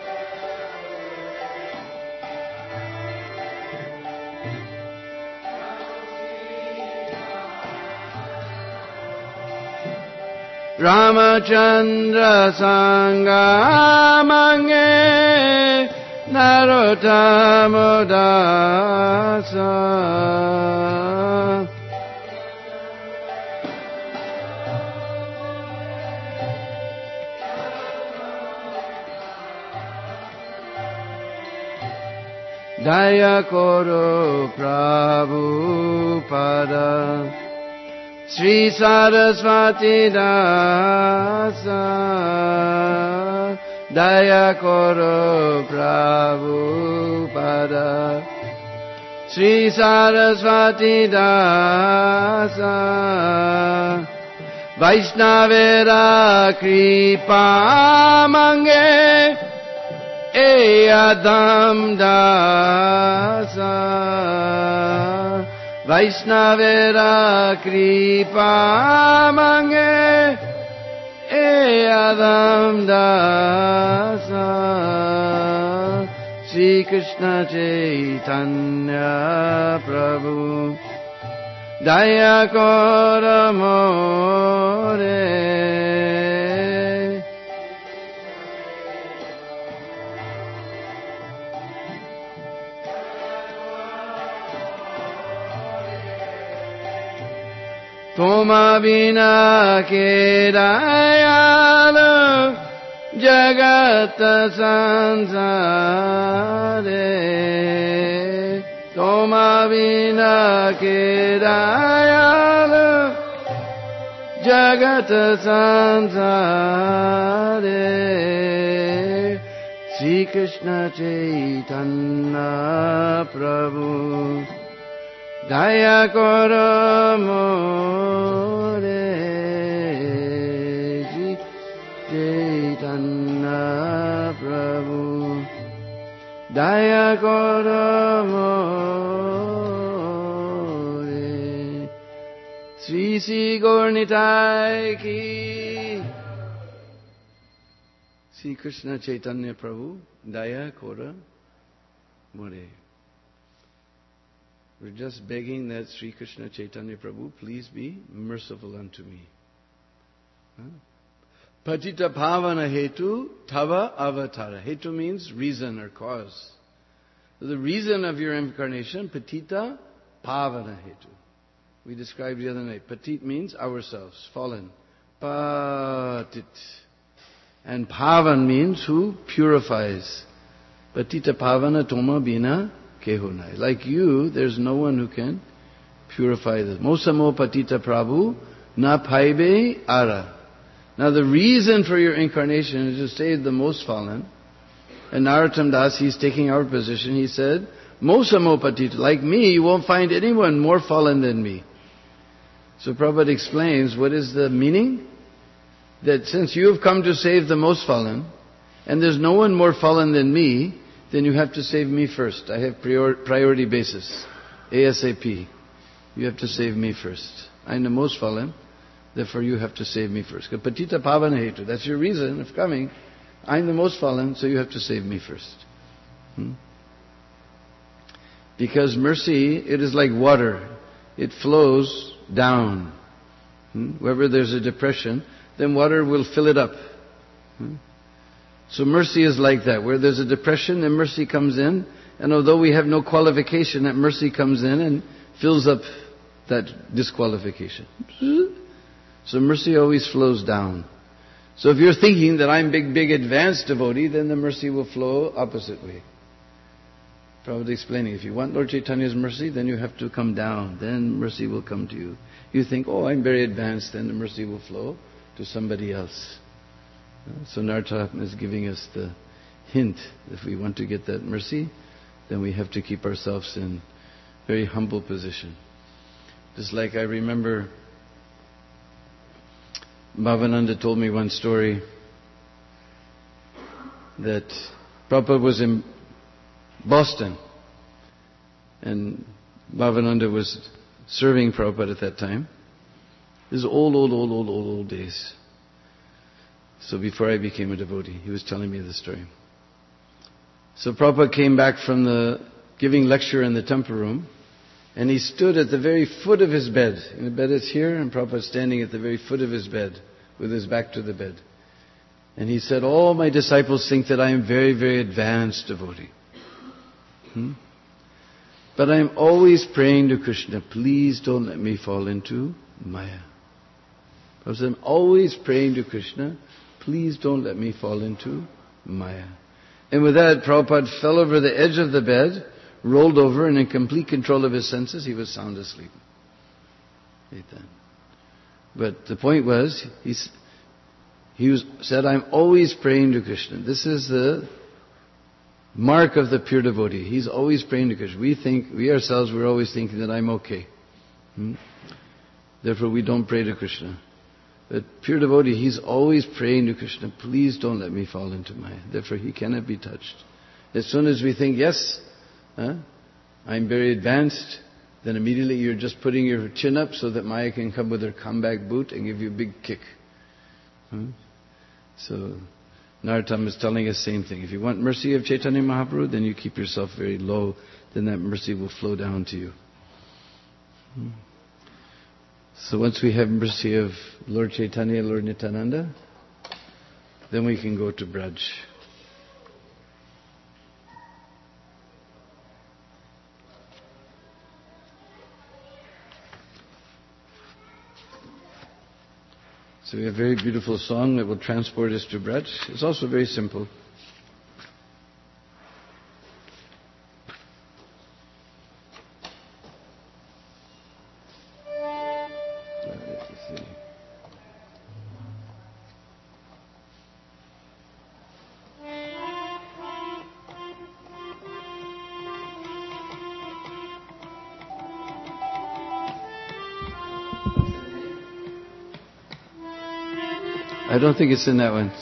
Ramachandra Sangamange Narottama Dasa. Daya Koro Prabhupada Sri Saraswati Dasa. Daya Koro Prabhupada Sri Saraswati Dasa. Vaishnavera Kripa Mange Eyadam Dasa. Vaishnavera Kripa Mange Eyadam Dasa. Sri Krishna Chaitanya Prabhu Daya Kora More. Toma bina ke dayalu jagata sansare. Toma bina ke dayalu jagata sansare. Sri Krishna Chaitanya Prabhu Daya Kora More. Sri Chaitanya Prabhu Daya Kora More. Sri Sri Gaurnitai Ki. Sri Krishna Chaitanya Prabhu Daya Kora More. We're just begging that Sri Krishna Chaitanya Prabhu, please be merciful unto me. Patita Pavana Hetu Tava Avatara. Hetu means reason or cause. So the reason of your incarnation, Patita Pavana Hetu. We described the other night. Patit means ourselves, fallen. Patit. And Pavan means who purifies. Patita Pavana Toma Bina Kehunai. Like you, there's no one who can purify this. Mosamo Patita Prabhu Na Paibe Ara. Now the reason for your incarnation is to save the most fallen. And Narottam Das, he's taking our position. He said, Mosamo Patita, like me, you won't find anyone more fallen than me. So Prabhupada explains, what is the meaning? That since you have come to save the most fallen, and there's no one more fallen than me, then you have to save me first. I have priority basis. ASAP. You have to save me first. I'm the most fallen, therefore you have to save me first. Patita Pavana Hetu, that's your reason of coming. I'm the most fallen, so you have to save me first. Because mercy, it is like water. It flows down. Wherever there's a depression, then water will fill it up. So mercy is like that. Where there's a depression, then mercy comes in. And although we have no qualification, that mercy comes in and fills up that disqualification. So mercy always flows down. So if you're thinking that I'm big advanced devotee, then the mercy will flow opposite way. Prabhupada explaining, if you want Lord Chaitanya's mercy, then you have to come down. Then mercy will come to you. You think, oh, I'm very advanced, then the mercy will flow to somebody else. So Narottam is giving us the hint. If we want to get that mercy, then we have to keep ourselves in very humble position. Just like I remember Bhavananda told me one story that Prabhupada was in Boston and Bhavananda was serving Prabhupada at that time. This is old days. So before I became a devotee, he was telling me the story. So Prabhupada came back from the giving lecture in the temple room, and he stood at the very foot of his bed. And the bed is here, and Prabhupada standing at the very foot of his bed, with his back to the bed. And he said, all my disciples think that I am very, very advanced devotee. But I am always praying to Krishna, please don't let me fall into Maya. Prabhupada said, I'm always praying to Krishna, please don't let me fall into Maya. And with that, Prabhupada fell over the edge of the bed, rolled over, and in complete control of his senses, he was sound asleep. But the point was, he said, I'm always praying to Krishna. This is the mark of the pure devotee. He's always praying to Krishna. We ourselves, we're always thinking that I'm okay. Therefore, we don't pray to Krishna. But pure devotee, he's always praying to Krishna, please don't let me fall into Maya. Therefore, he cannot be touched. As soon as we think, yes, I'm very advanced, then immediately you're just putting your chin up so that Maya can come with her comeback boot and give you a big kick. So, Narottam is telling us the same thing. If you want mercy of Chaitanya Mahaprabhu, then you keep yourself very low, then that mercy will flow down to you. So once we have mercy of Lord Chaitanya, Lord Nityananda, then we can go to Braj. So we have a very beautiful song that will transport us to Braj. It's also very simple. I don't think it's in that one.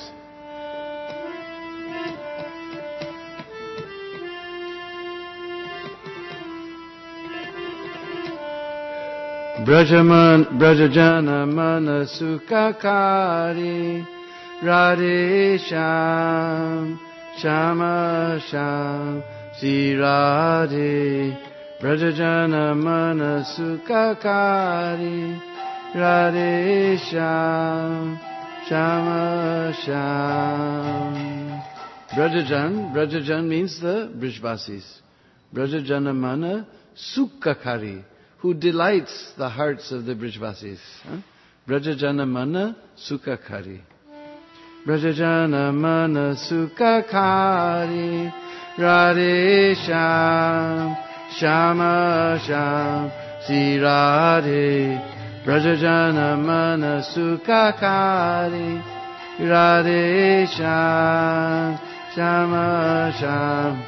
Brajajana mana sukakari Radhe Sham Shama Sham Si Radhe Brajajana mana sukakari Radhe Sham Shama Sham. Brajajan means the Brijvasis. Brajajana mana sukkakari, who delights the hearts of the Brijvasis. Brajajana mana sukkakari. Brajajana mana sukkakari Radhe Sham Shama Sham Si Radhe Brajajana mana sukkakari Radhe Sham Shama Sham.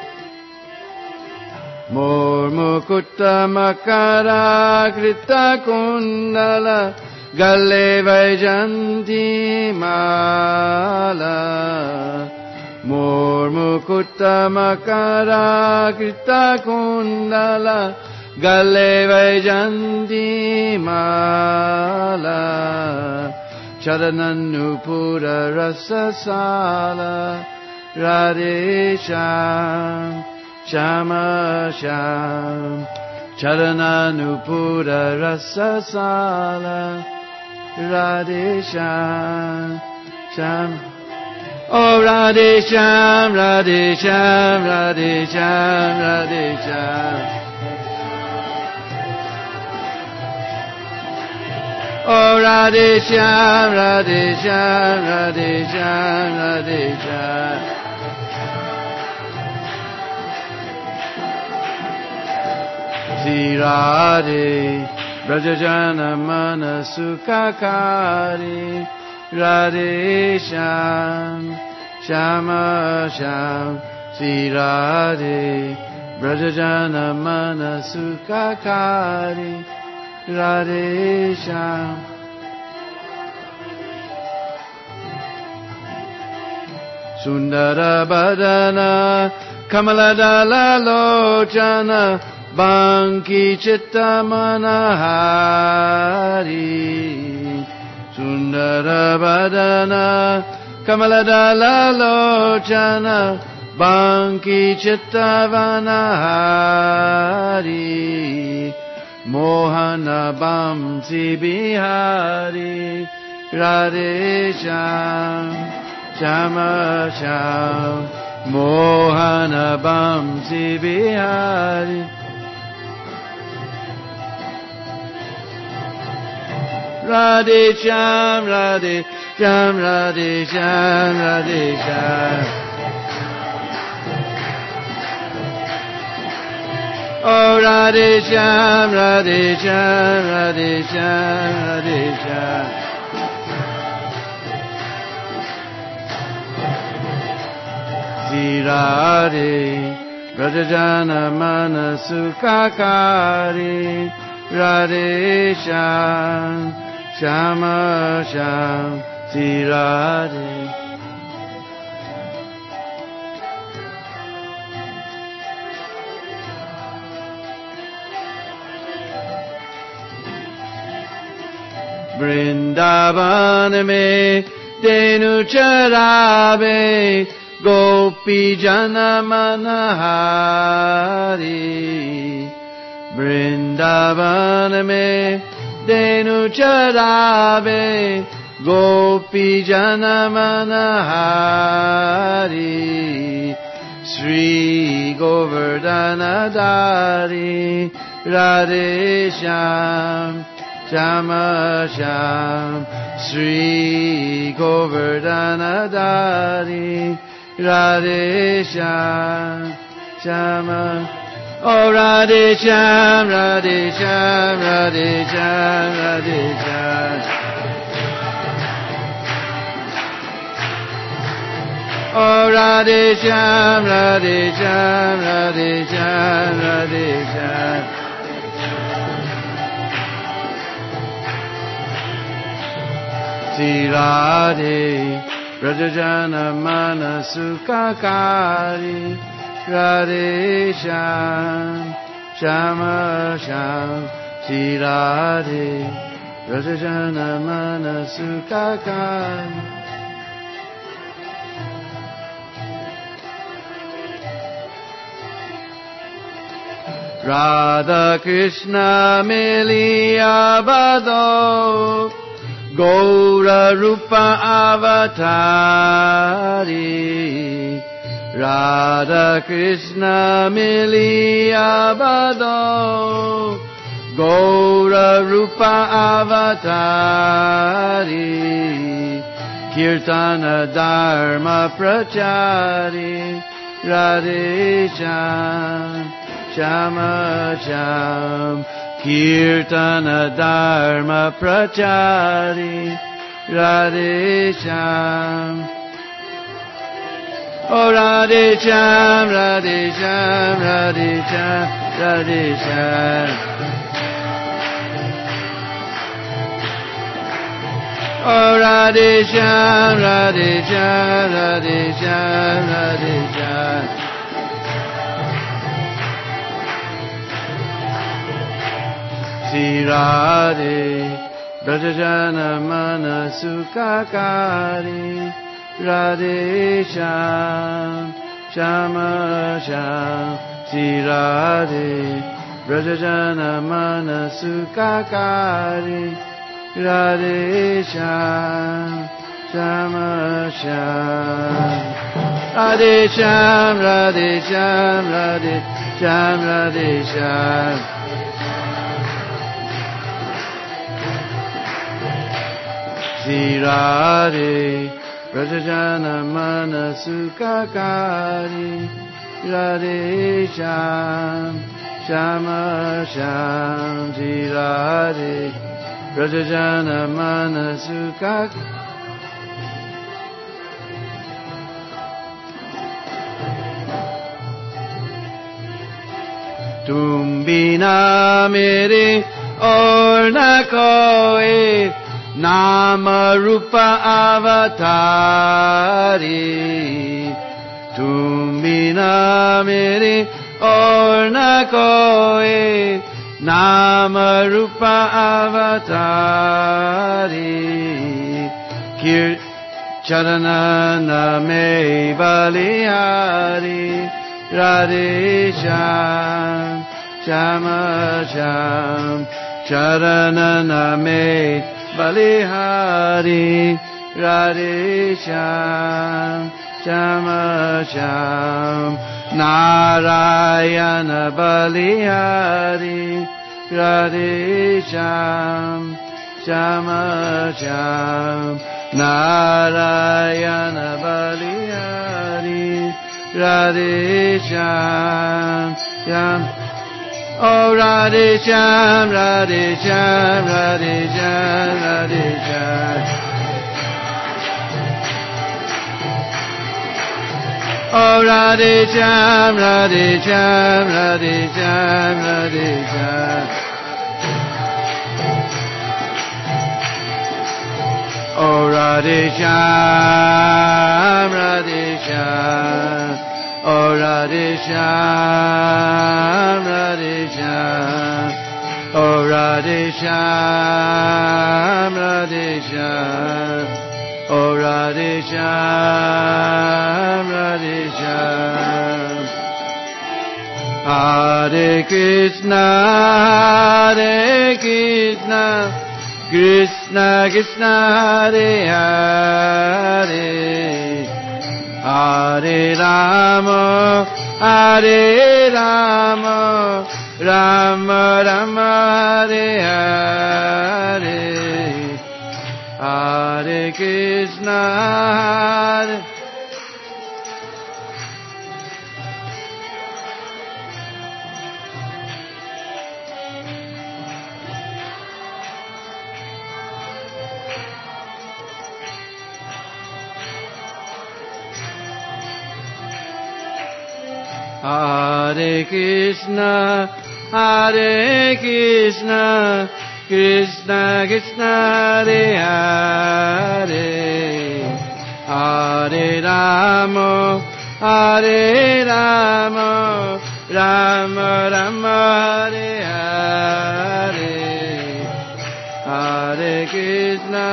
Mor mukutta makara krita kundala Galle Vaijanti mala. Mor mukutta makara krita kundala Galle Vaijanti mala. Charananupura rasasala Radhe Sham Shama Sham. Charananupura rasasala Radhe Sham Sham. Oh Radhe Sham, Radhe Sham, Radhe Sham, Radhe Sham. Oh Radhe Sham, Radhe Sham, Radhe Sham, Radhe Sham. Si Radhe Brajajana mana sukkakari Radhe Sham Shama Sham. Si Radhe Brajajana mana sukkakari Radhe Sham. Sundara Badana Kamaladala Lochana Banki Chitta Manahari Sundara Badana Kamaladala Lochana Banki Chitta Vanahari Mohana Bamsi Bihari Radhe Shyam Shama Shyam Mohana Bamsi Bihari Radhe Shyam Radhe Shyam Radhe Shyam Radhe Shyam Oh Radhe Shyam Radhe Shyam Radhe Shyam Radhe Shyam Radhe Brajajana Manasukakari Radhe Shyam Shama Shyam Radhe Vrindavan mein Denu charabe Gopi Jana Manahari Vrindavan mein Denu charabe Gopi Jana Manahari Sri Govardhana Dari Radhe Shyam Shama Shyam Sri Govardhana Dari Radhe Shyam Shama Oh Radhe Shyam Radhe Shyam Radhe Shyam Radhe Shyam Oh Radhe Shyam Radhe Shyam Radhe Shyam Radhe Shyam Radhe Brajajana Manasukakari Radhe Shyam Shama Shyam Radhe Brajajana Manasukakari Radha Krishna Miliya Bado Gaura Rupa Avatari Radha Krishna Miliya Bado Gaura Rupa Avatari Kirtana Dharma Prachari Radhe Shyam Shama Shyam Kirtana Dharma Prachari Radhe Shyam Oh Radhe Shyam Radhe Shyam Radhe Shyam Radhe Shyam Oh Radhe Shyam Radhe Shyam Radhe Shyam Radhe Shyam Radhe Brajajana Manasukakari Radhe Shyam Shama Shyam Radhe Brajajana Manasukakari Radhe Shyam Shama Shyam Radhe Shyam Radhe Shyam Radhe Shyam Radhe Shyam Radhe Brajajana Manasukakari Radhe Shyam Shama Shyam Radhe Brajajana Manasukakari Tum bina mere और न कोई नाम रूप अवतारी, तुम बिना मेरे Orna Koe Nama Rupa Avatari Kir Charana Name Balihari Radhe Sham Shama Sham Charana Name Balihari Radhe Sham Shama Sham Narayana Balihari Radhe Sham Shama Sham Narayana Balihari Radhe Sham Sham Oh Radhe Sham Radhe Sham Radhe Sham Radhe Sham Oh Radhe Sham Radhe Sham Radhe Sham Radhe Sham Oh Radhe Sham Radhe Sham Oh Radhe Sham Radhe Sham Oh Radhe Sham Radhe Sham Oh Radhe Sham Radhe Sham Hare Krishna Hare Krishna Krishna Krishna Hare Hare Hare Rama Hare Rama Rama Rama Hare Hare Hare Krishna Hare Hare Krishna Hare Krishna Krishna Krishna Hare Hare Hare Rama Hare Rama Rama Rama Hare Hare Hare Krishna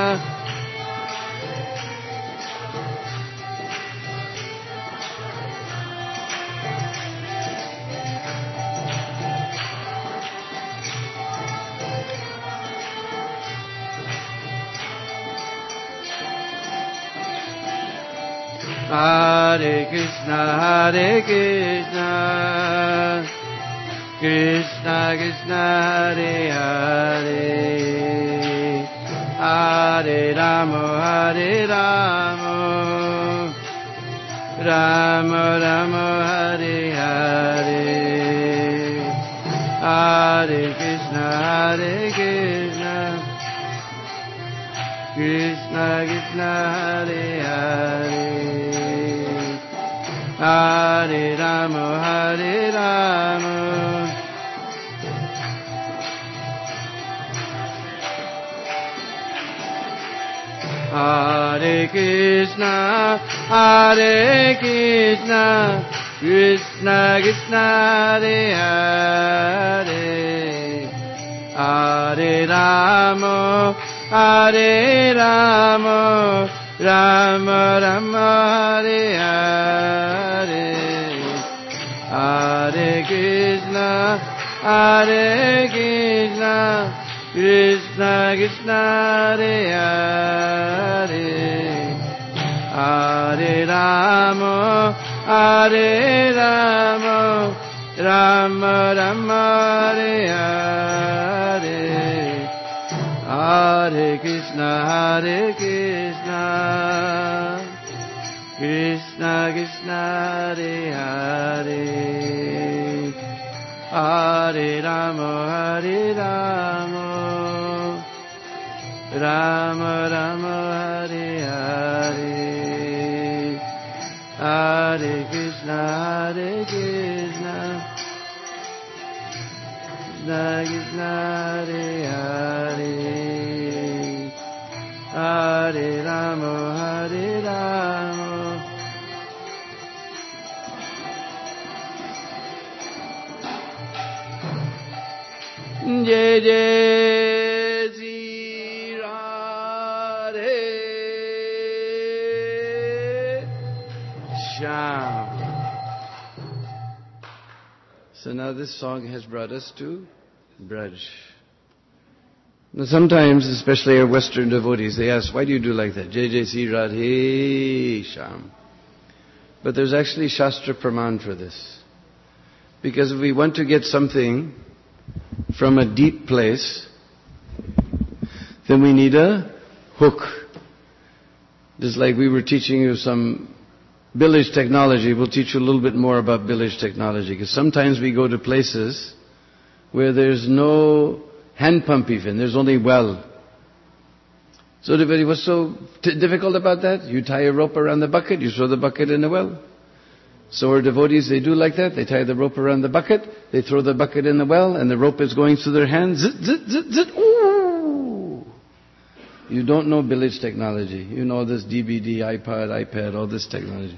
Hare Krishna Hare Krishna Krishna Krishna Hare Hare Hare Rama Hare Rama Rama Rama Hare Hare Hare Krishna Hare Krishna Krishna Krishna Hare Hare Hare Rama Hare Rama Hare Krishna Hare Krishna Krishna Krishna Hare Hare Hare Rama Hare Rama Rama Rama Hare Hare Hare Krishna Hare Krishna Krishna Krishna Hare Hare Hare Rama Hare Rama Rama Rama Hare Hare Hare Krishna Hare Krishna Krishna Krishna Hare Hare Hare Rama Hare Rama Rama Rama Hare Hare Hare Krishna Hare Krishna Krishna Krishna Hare Hare Hare Rama Hare Rama Jai Jai Sri Radhe Shyam. So now this song has brought us to Braj. Now sometimes, especially our Western devotees, they ask, why do you do like that? Jai Jai Sri Radhe Shyam. But there's actually Shastra Praman for this. Because if we want to get something from a deep place, then we need a hook. Just like we were teaching you some village technology, we'll teach you a little bit more about village technology. Because sometimes we go to places where there's no hand pump even, there's only well. So what's so difficult about that? You tie a rope around the bucket, you throw the bucket in the well. So our devotees, they do like that. They tie the rope around the bucket, they throw the bucket in the well, and the rope is going through their hands. Zit, zit, zit, zit. Ooh! You don't know village technology. You know this DVD, iPad, all this technology.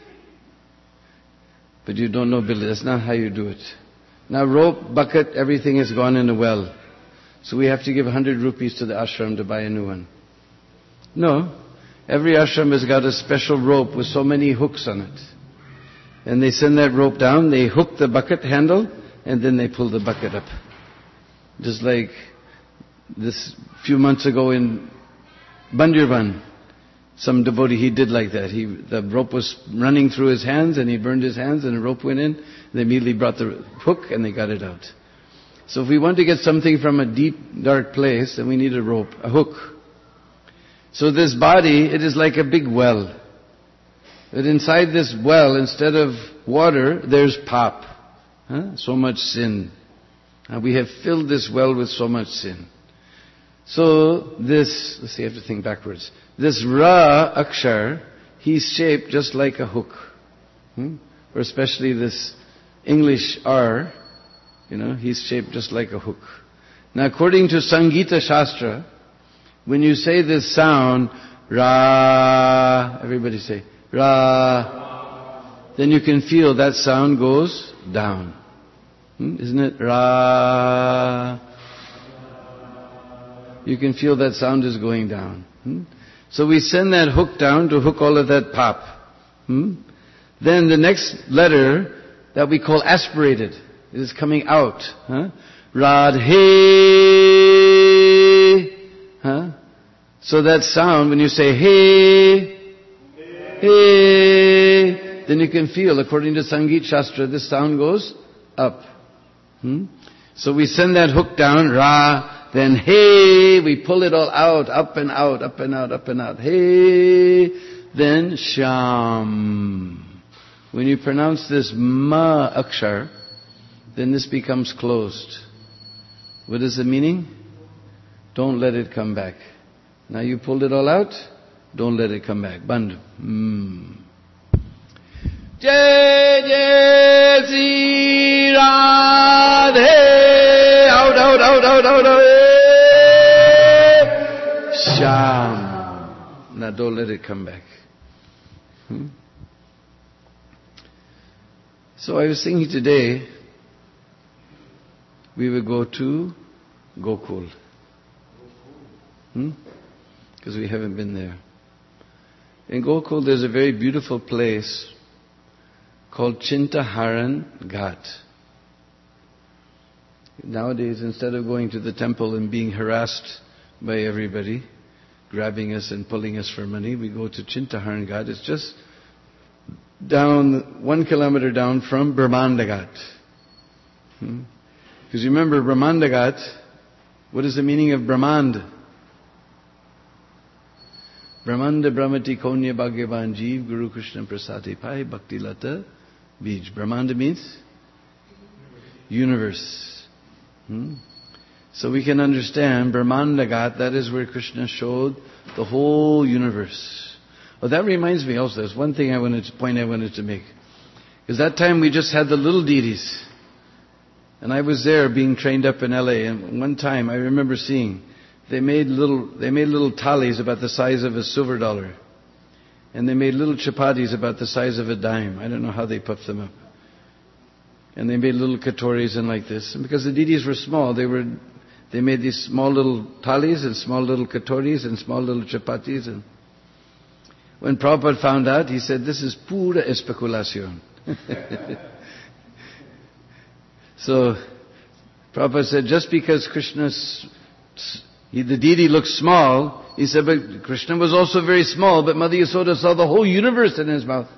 But you don't know village. That's not how you do it. Now rope, bucket, everything is gone in the well. So we have to give 100 rupees to the ashram to buy a new one. No. Every ashram has got a special rope with so many hooks on it. And they send that rope down, they hook the bucket handle, and then they pull the bucket up. Just like this few months ago in Bandirban, some devotee, he did like that. The rope was running through his hands, and he burned his hands, and the rope went in. They immediately brought the hook, and they got it out. So if we want to get something from a deep, dark place, then we need a rope, a hook. So this body, it is like a big well. But inside this well, instead of water, there's pap. So much sin. We have filled this well with so much sin. So this, let's see, I have to think backwards. This Ra Akshar, he's shaped just like a hook. Or especially this English R, he's shaped just like a hook. Now according to Sangita Shastra, when you say this sound, Ra, everybody say, Ra, then you can feel that sound goes down. Isn't it? Ra. You can feel that sound is going down. So we send that hook down to hook all of that pop. Then the next letter that we call aspirated is coming out. Radhe. So that sound, when you say hey, hey, then you can feel, according to Sangeet Shastra, this sound goes up. So we send that hook down, Ra, then hey, we pull it all out, up and out, up and out, up and out. Hey, then Sham. When you pronounce this Ma Akshar, then this becomes closed. What is the meaning? Don't let it come back. Now you pulled it all out, don't let it come back. Bandhu. Jai Jai Sri Radhe. Out, out, out, out, out, out. Sham. Now don't let it come back. So I was thinking today, we will go to Gokul. Because we haven't been there. In Gokul there's a very beautiful place called Chintaharan Ghat. Nowadays, instead of going to the temple and being harassed by everybody, grabbing us and pulling us for money, we go to Chintaharan Ghat. It's just down, 1 kilometer down from Brahmanda Ghat. Because you remember Brahmanda Ghat, what is the meaning of Brahmand? Brahmanda Brahmati Konya Bhagyavan Jeev Guru Krishna Prasadi Pai Bhakti Lata Bij. Brahmanda means universe. So we can understand Brahmanda Ghat, that is where Krishna showed the whole universe. Oh, that reminds me also, there's one thing I wanted to make. Because that time we just had the little deities. And I was there being trained up in LA, and one time I remember seeing they made little thalis about the size of a silver dollar. And they made little chapatis about the size of a dime. I don't know how they puffed them up. And they made little katoris and like this. And because the deities were small, they made these small little thalis and small little katoris and small little chapatis. And when Prabhupada found out, he said, this is pura especulación. So Prabhupada said, just because the deity looks small, he said, but Krishna was also very small, but Mother Yasoda saw the whole universe in his mouth.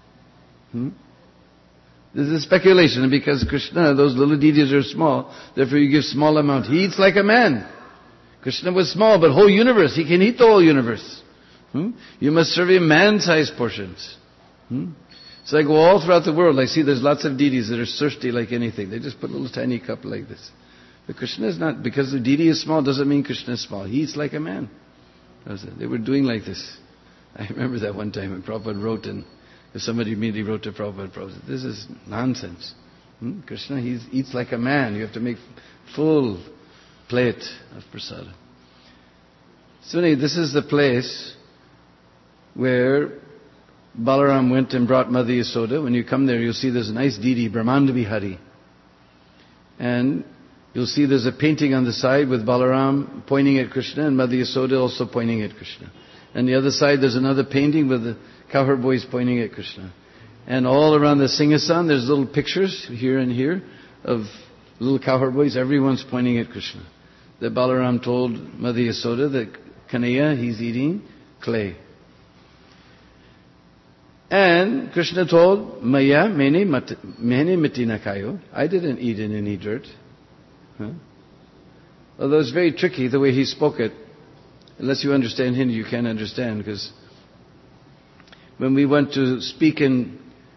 This is speculation, and because Krishna, those little deities are small, therefore you give small amount. He eats like a man. Krishna was small, but whole universe, he can eat the whole universe. You must serve him man-sized portions. So I go all throughout the world, I see there's lots of deities that are thirsty like anything. They just put a little tiny cup like this. But Krishna is not, because the deity is small doesn't mean Krishna is small. He eats like a man. They were doing like this. I remember that one time when Prabhupada wrote, and somebody immediately wrote to Prabhupada, said, this is nonsense. Krishna, he eats like a man. You have to make full plate of prasada. So anyway, this is the place where Balaram went and brought Mother Yasoda. When you come there, you'll see there's a nice deity, Brahmanda Bihari. And you'll see there's a painting on the side with Balaram pointing at Krishna and Mother Yasoda also pointing at Krishna. And the other side there's another painting with the cowherd boys pointing at Krishna. And all around the Singhasan there's little pictures here and here of little cowherd boys. Everyone's pointing at Krishna. That Balaram told Mother Yasoda that Kanhaiya, he's eating clay. And Krishna told, Maya mene miti na kayo. I didn't eat in any dirt. Although it's very tricky the way he spoke it. Unless you understand Hindi, you can't understand. Because when we want to speak in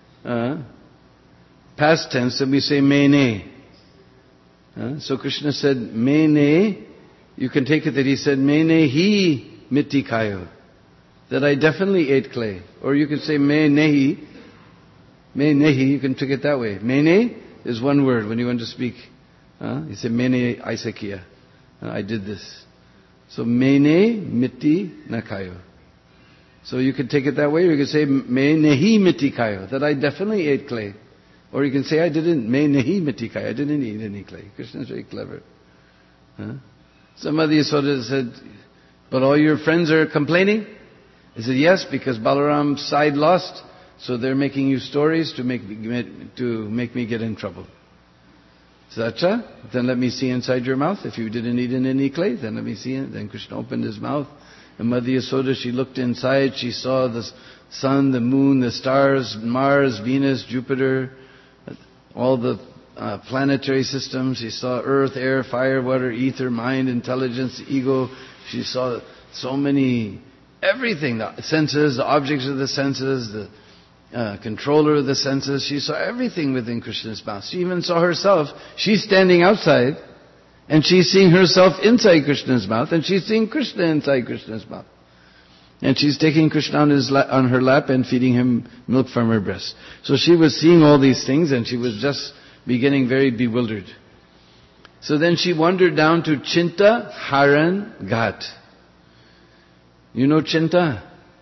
past tense, then we say mene. So Krishna said mene. You can take it that he said mene hi miti kayo. That I definitely ate clay. Or you can say me nehi, you can take it that way. Mene is one word when you want to speak. You say mene aisakiya. I did this. So mene miti nakayo. So you can take it that way, or you can say me nehi miti kayo. That I definitely ate clay. Or you can say I didn't, me nehi miti kayo. I didn't eat any clay. Krishna is very clever. Somebody sort of said, but all your friends are complaining? He said, yes, because Balaram's side lost, so they're making you stories to make me get in trouble. Said, Acha, then let me see inside your mouth. If you didn't eat in any clay, then let me see it. Then Krishna opened his mouth, and Mother Yasoda, she looked inside, she saw the sun, the moon, the stars, Mars, Venus, Jupiter, all the planetary systems. She saw earth, air, fire, water, ether, mind, intelligence, ego. She saw so many... everything, the senses, the objects of the senses, the controller of the senses. She saw everything within Krishna's mouth. She even saw herself. She's standing outside and she's seeing herself inside Krishna's mouth and she's seeing Krishna inside Krishna's mouth. And she's taking Krishna on her lap and feeding him milk from her breast. So she was seeing all these things and she was just beginning very bewildered. So then she wandered down to Chinta Haran Ghat. You know Chinta?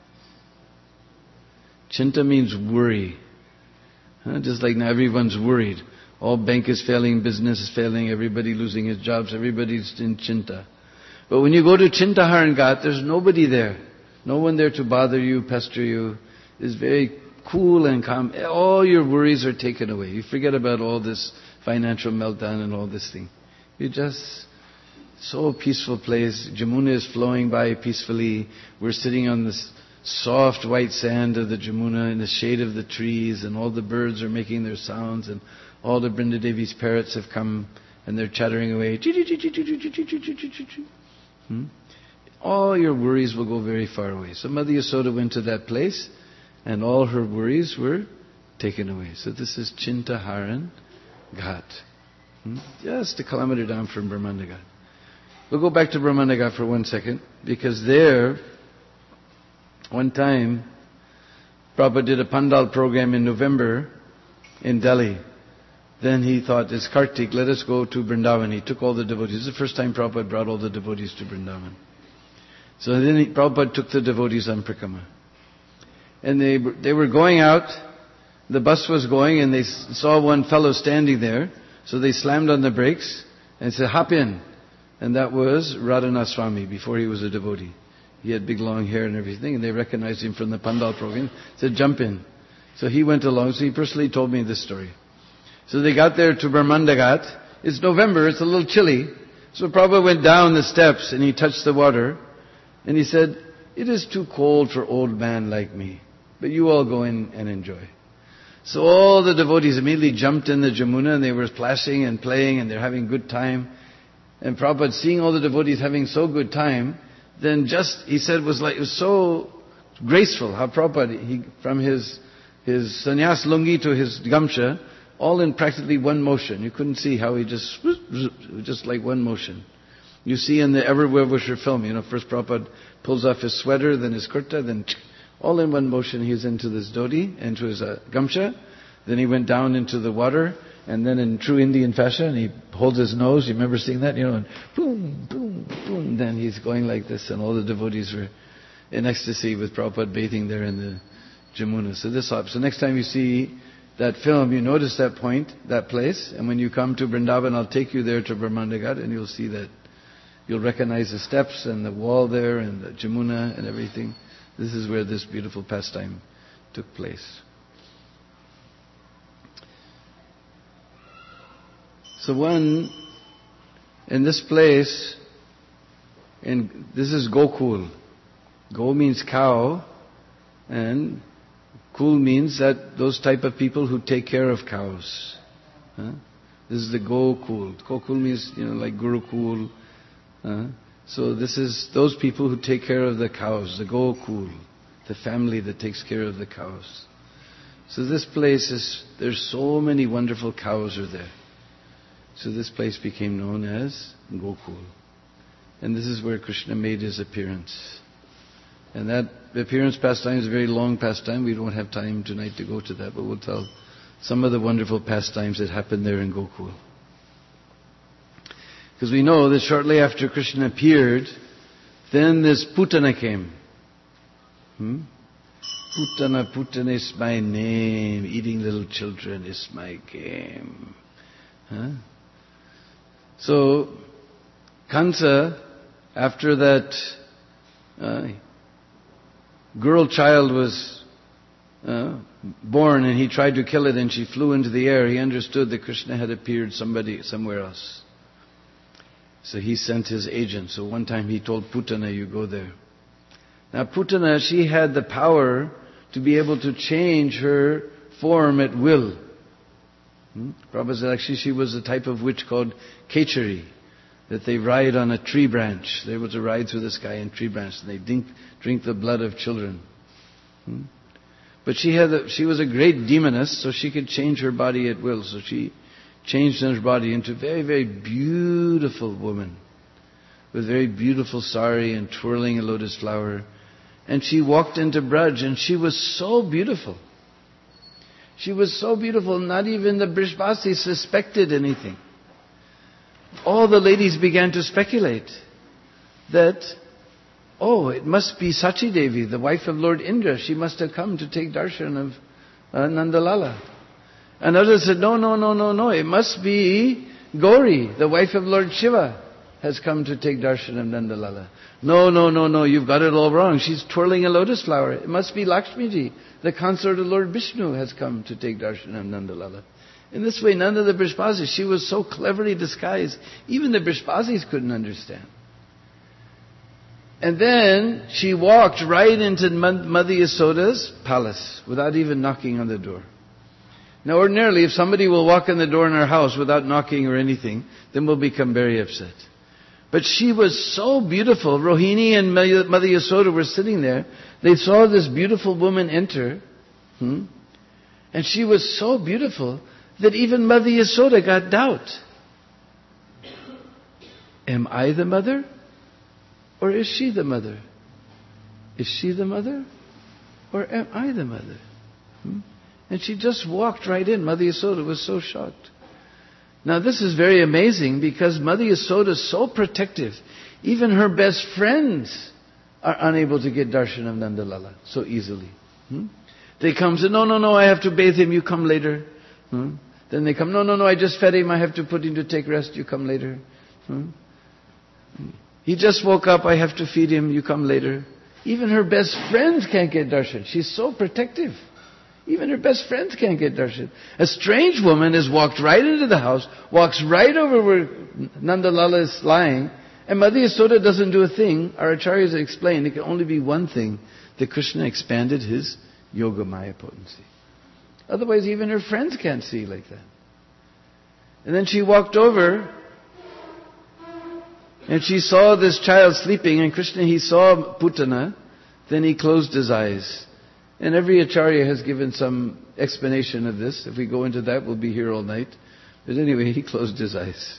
Chinta means worry. Just like now everyone's worried. All bank is failing, business is failing, everybody losing his jobs, everybody's in Chinta. But when you go to Chinta Haran Ghat, there's nobody there. No one there to bother you, pester you. It's very cool and calm. All your worries are taken away. You forget about all this financial meltdown and all this thing. You just... so peaceful place. Jamuna is flowing by peacefully. We're sitting on this soft white sand of the Jamuna in the shade of the trees, and all the birds are making their sounds, and all the Brindadevi's parrots have come and they're chattering away. All your worries will go very far away. So Mother Yasoda went to that place and all her worries were taken away. So this is Chinta Haran Ghat. Just a kilometer down from Brahmanda Ghat. We'll go back to Brahmanda Ghat for 1 second, because there, one time, Prabhupada did a Pandal program in November in Delhi. Then he thought, it's Kartik, let us go to Vrindavan. He took all the devotees. This is the first time Prabhupada brought all the devotees to Vrindavan. So then Prabhupada took the devotees on Prikrama. And they were going out the bus was going and they saw one fellow standing there. So they slammed on the brakes and said, hop in. And that was Radhanath Swami before he was a devotee. He had big long hair and everything, and they recognized him from the Pandal program. Said, jump in. So he went along. So he personally told me this story. So they got there to Brahmanda Ghat. It's November, it's a little chilly. So Prabhupada went down the steps and he touched the water. And he said, it is too cold for old man like me. But you all go in and enjoy. So all the devotees immediately jumped in the Jamuna and they were splashing and playing and they're having good time. And Prabhupada, seeing all the devotees having so good time, then he said it was so graceful how Prabhupada, from his sannyas lungi to his gamcha, all in practically one motion. You couldn't see how he just like one motion. You see in the Everywhere film, first Prabhupada pulls off his sweater, then his kurta, then all in one motion he's into this dhoti, into his gamcha. Then he went down into the water, and then in true Indian fashion, he holds his nose. You remember seeing that? And boom, boom, boom. Then he's going like this, and all the devotees were in ecstasy with Prabhupada bathing there in the Jamuna. So next time you see that film, you notice that point, that place, and when you come to Vrindavan, I'll take you there to Brahmanda Ghat, and you'll see that. You'll recognize the steps and the wall there and the Jamuna and everything. This is where this beautiful pastime took place. So in this place, and this is Gokul. Go means cow, and Kul means that those type of people who take care of cows. This is the Gokul. Gokul means, like Gurukul. So this is those people who take care of the cows, the Gokul, the family that takes care of the cows. So this place there's so many wonderful cows are there. So this place became known as Gokul. And this is where Krishna made his appearance. And that appearance pastime is a very long pastime. We don't have time tonight to go to that, but we'll tell some of the wonderful pastimes that happened there in Gokul. Because we know that shortly after Krishna appeared, then this Putana came. Putana is my name. Eating little children is my game. So, Kansa, after that girl child was born and he tried to kill it and she flew into the air, he understood that Krishna had appeared somewhere else. So he sent his agent. So one time he told Putana, you go there. Now Putana, she had the power to be able to change her form at will. Prabhupada said actually she was a type of witch called Kechari, that they ride on a tree branch. They're able to ride through the sky in tree branch, and they drink the blood of children. But she was a great demoness, so she could change her body at will. So she changed her body into a very, very beautiful woman, with very beautiful sari and twirling a lotus flower. And she walked into Braj, and she was so beautiful. She was so beautiful, not even the Brishbasis suspected anything. All the ladies began to speculate that, it must be Sachi Devi, the wife of Lord Indra. She must have come to take darshan of Nandalala. And others said, no, it must be Gauri, the wife of Lord Shiva, has come to take darshan of Nandalala. No, you've got it all wrong. She's twirling a lotus flower. It must be Lakshmiji, the consort of Lord Vishnu, has come to take darshan of Nandalala. In this way, none of the Brishbasis, she was so cleverly disguised, even the Brishbasis couldn't understand. And then she walked right into Mother Yasoda's palace without even knocking on the door. Now ordinarily, if somebody will walk in the door in our house without knocking or anything, then we'll become very upset. But she was so beautiful. Rohini and Mother Yasoda were sitting there. They saw this beautiful woman enter. And she was so beautiful that even Mother Yasoda got doubt. Am I the mother? Or is she the mother? Is she the mother? Or am I the mother? And she just walked right in. Mother Yasoda was so shocked. Now this is very amazing because Mother Yasoda is so protective. Even her best friends are unable to get darshan of Nandalala so easily. They come, say, no, I have to bathe him, you come later. Then they come, no, I just fed him, I have to put him to take rest, you come later. He just woke up, I have to feed him, you come later. Even her best friends can't get darshan. She's so protective. Even her best friends can't get darshan. A strange woman has walked right into the house, walks right over where Nanda Lala is lying, and Mother Yasoda doesn't do a thing. Our acharyas explain it can only be one thing, that Krishna expanded his yoga maya potency. Otherwise even her friends can't see like that. And then she walked over, and she saw this child sleeping, and Krishna, he saw Putana, then he closed his eyes. And every acharya has given some explanation of this. If we go into that, we'll be here all night. But anyway, he closed his eyes.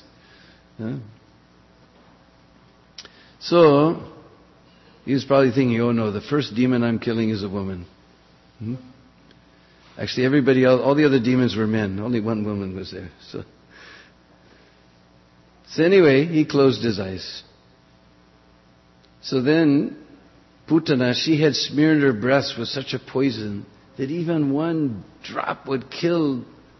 So, he was probably thinking, oh no, the first demon I'm killing is a woman. Actually, everybody else, all the other demons were men. Only one woman was there. So anyway, he closed his eyes. So then, Putana, she had smeared her breast with such a poison that even one drop would kill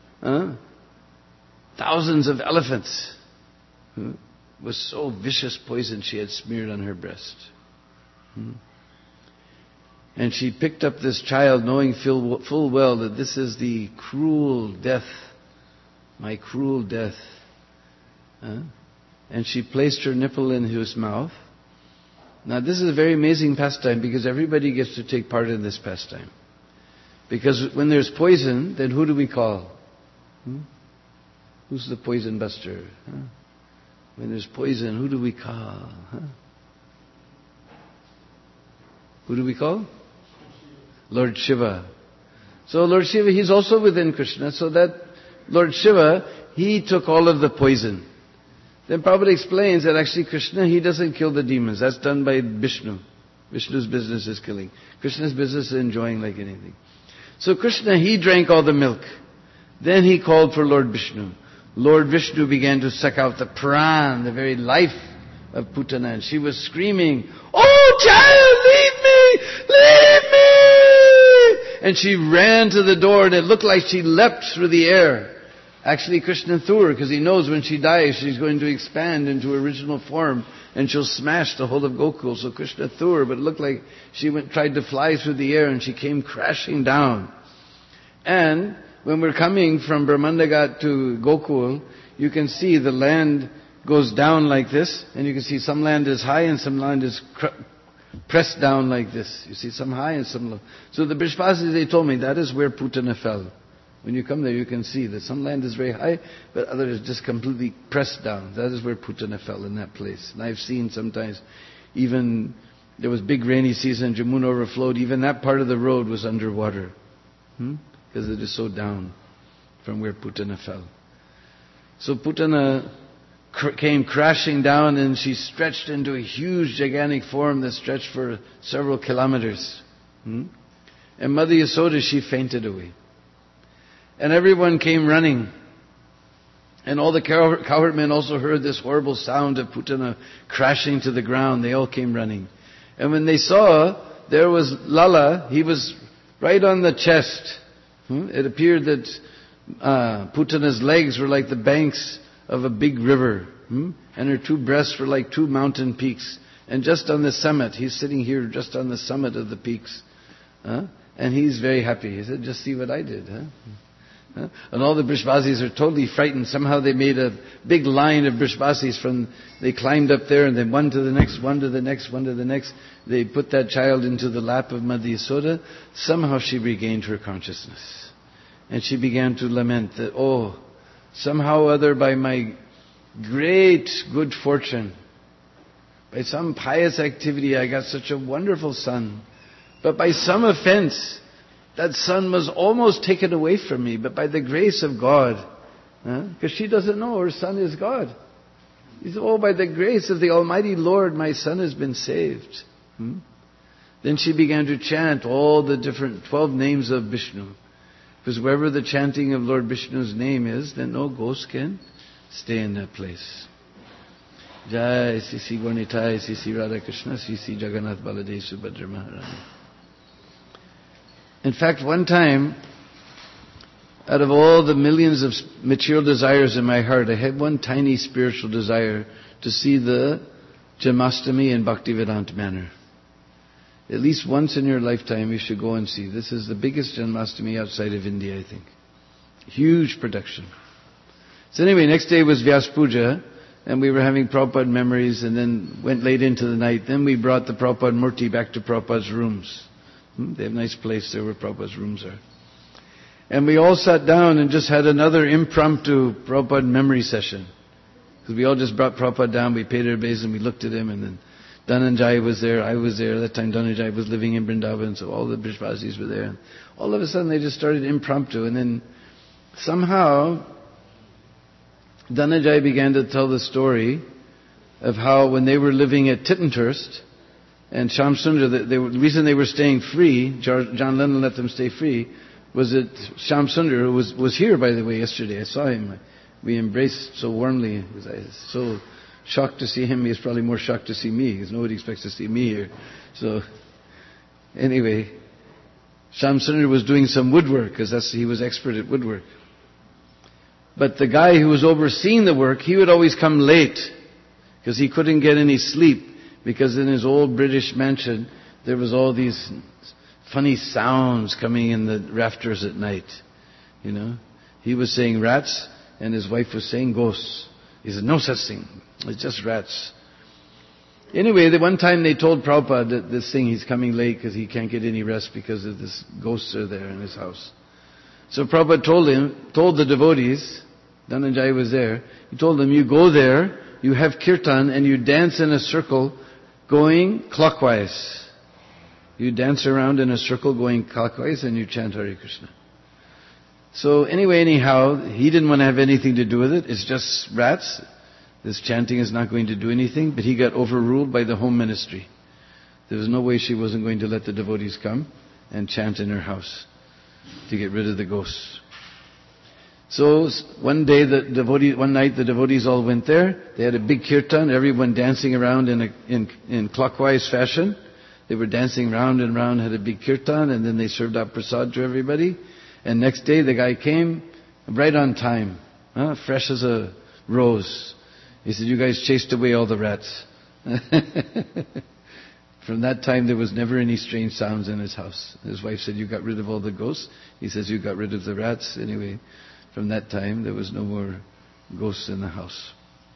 thousands of elephants. It was so vicious poison she had smeared on her breast. And she picked up this child knowing full well that this is the cruel death, my cruel death. And she placed her nipple in his mouth. Now this is a very amazing pastime because everybody gets to take part in this pastime. Because when there's poison, then who do we call? Who's the poison buster? When there's poison, who do we call? Who do we call? Lord Shiva. So Lord Shiva, he's also within Krishna. So that Lord Shiva, he took all of the poison. Then Prabhupada explains that actually Krishna, he doesn't kill the demons. That's done by Vishnu. Vishnu's business is killing. Krishna's business is enjoying like anything. So Krishna, he drank all the milk. Then he called for Lord Vishnu. Lord Vishnu began to suck out the pran, the very life of Putana. And she was screaming, oh child, leave me! And she ran to the door and it looked like she leapt through the air. Actually, Krishna threw her because he knows when she dies, she's going to expand into her original form and she'll smash the whole of Gokul. So Krishna threw her, but it looked like she tried to fly through the air and she came crashing down. And when we're coming from Brahmandagat to Gokul, you can see the land goes down like this, and you can see some land is high and some land is pressed down like this. You see some high and some low. So the Brishvasis, they told me that is where Putana fell. When you come there, you can see that some land is very high, but other is just completely pressed down. That is where Putana fell, in that place. And I've seen sometimes, even there was big rainy season, Jamuna overflowed, even that part of the road was underwater. Because it is so down from where Putana fell. So Putana came crashing down and she stretched into a huge gigantic form that stretched for several kilometers. And Mother Yasoda, she fainted away. And everyone came running. And all the cowherd men also heard this horrible sound of Putana crashing to the ground. They all came running. And when they saw, there was Lala, he was right on the chest. It appeared that Putana's legs were like the banks of a big river. And her two breasts were like two mountain peaks. And just on the summit, he's sitting here just on the summit of the peaks. And he's very happy. He said, just see what I did. And all the Brishvasis are totally frightened. Somehow they made a big line of Brishvasis they climbed up there and then one to the next, one to the next, one to the next. They put that child into the lap of Mother Yasoda. Somehow she regained her consciousness. And she began to lament that, oh, somehow or other by my great good fortune, by some pious activity, I got such a wonderful son. But by some offense, that son was almost taken away from me, but by the grace of God. Because she doesn't know her son is God. He said, oh, by the grace of the Almighty Lord, my son has been saved. Then she began to chant all the different 12 names of Vishnu. Because wherever the chanting of Lord Vishnu's name is, then no ghost can stay in that place. Jai Sisi Gornitai, Sisi Radha Krishna, Sisi Jagannath Baladev Subhadra Maharani. In fact, one time, out of all the millions of material desires in my heart, I had one tiny spiritual desire to see the Janmashtami in Bhaktivedanta Manor. At least once in your lifetime you should go and see. This is the biggest Janmashtami outside of India, I think. Huge production. So anyway, next day was Vyas Puja, and we were having Prabhupada memories, and then went late into the night. Then we brought the Prabhupada Murti back to Prabhupada's rooms. They have a nice place there where Prabhupada's rooms are. And we all sat down and just had another impromptu Prabhupada memory session. Because we all just brought Prabhupada down, we paid our obeisance, and we looked at him, and then Dhananjay was there, I was there. At that time Dhananjay was living in Vrindavan, so all the Brishvasis were there. And all of a sudden they just started impromptu, and then somehow Dhananjay began to tell the story of how when they were living at Tittenhurst, and Shyamsundar, the reason they were staying free, John Lennon let them stay free, was that Shyamsundar, who was here by the way yesterday, I saw him, we embraced so warmly, I was so shocked to see him. He's probably more shocked to see me, because nobody expects to see me here. So, anyway, Shyamsundar was doing some woodwork, because he was expert at woodwork. But the guy who was overseeing the work, he would always come late, because he couldn't get any sleep, because in his old British mansion, there was all these funny sounds coming in the rafters at night. You know? He was saying rats, and his wife was saying ghosts. He said, no such thing. It's just rats. Anyway, the one time they told Prabhupada that this thing, he's coming late because he can't get any rest because of this ghosts are there in his house. So Prabhupada told the devotees, Dhananjay was there, he told them, you go there, you have kirtan, and you dance in a circle going clockwise. You dance around in a circle going clockwise and you chant Hare Krishna. So anyhow, he didn't want to have anything to do with it. It's just rats. This chanting is not going to do anything. But he got overruled by the home ministry. There was no way she wasn't going to let the devotees come and chant in her house to get rid of the ghosts. So one night the devotees all went there. They had a big kirtan, everyone dancing around in clockwise fashion. They were dancing round and round, had a big kirtan, and then they served out prasad to everybody. And next day the guy came right on time, fresh as a rose. He said, you guys chased away all the rats. From that time there was never any strange sounds in his house. His wife said, you got rid of all the ghosts. He says, you got rid of the rats. Anyway, from that time there was no more ghosts in the house.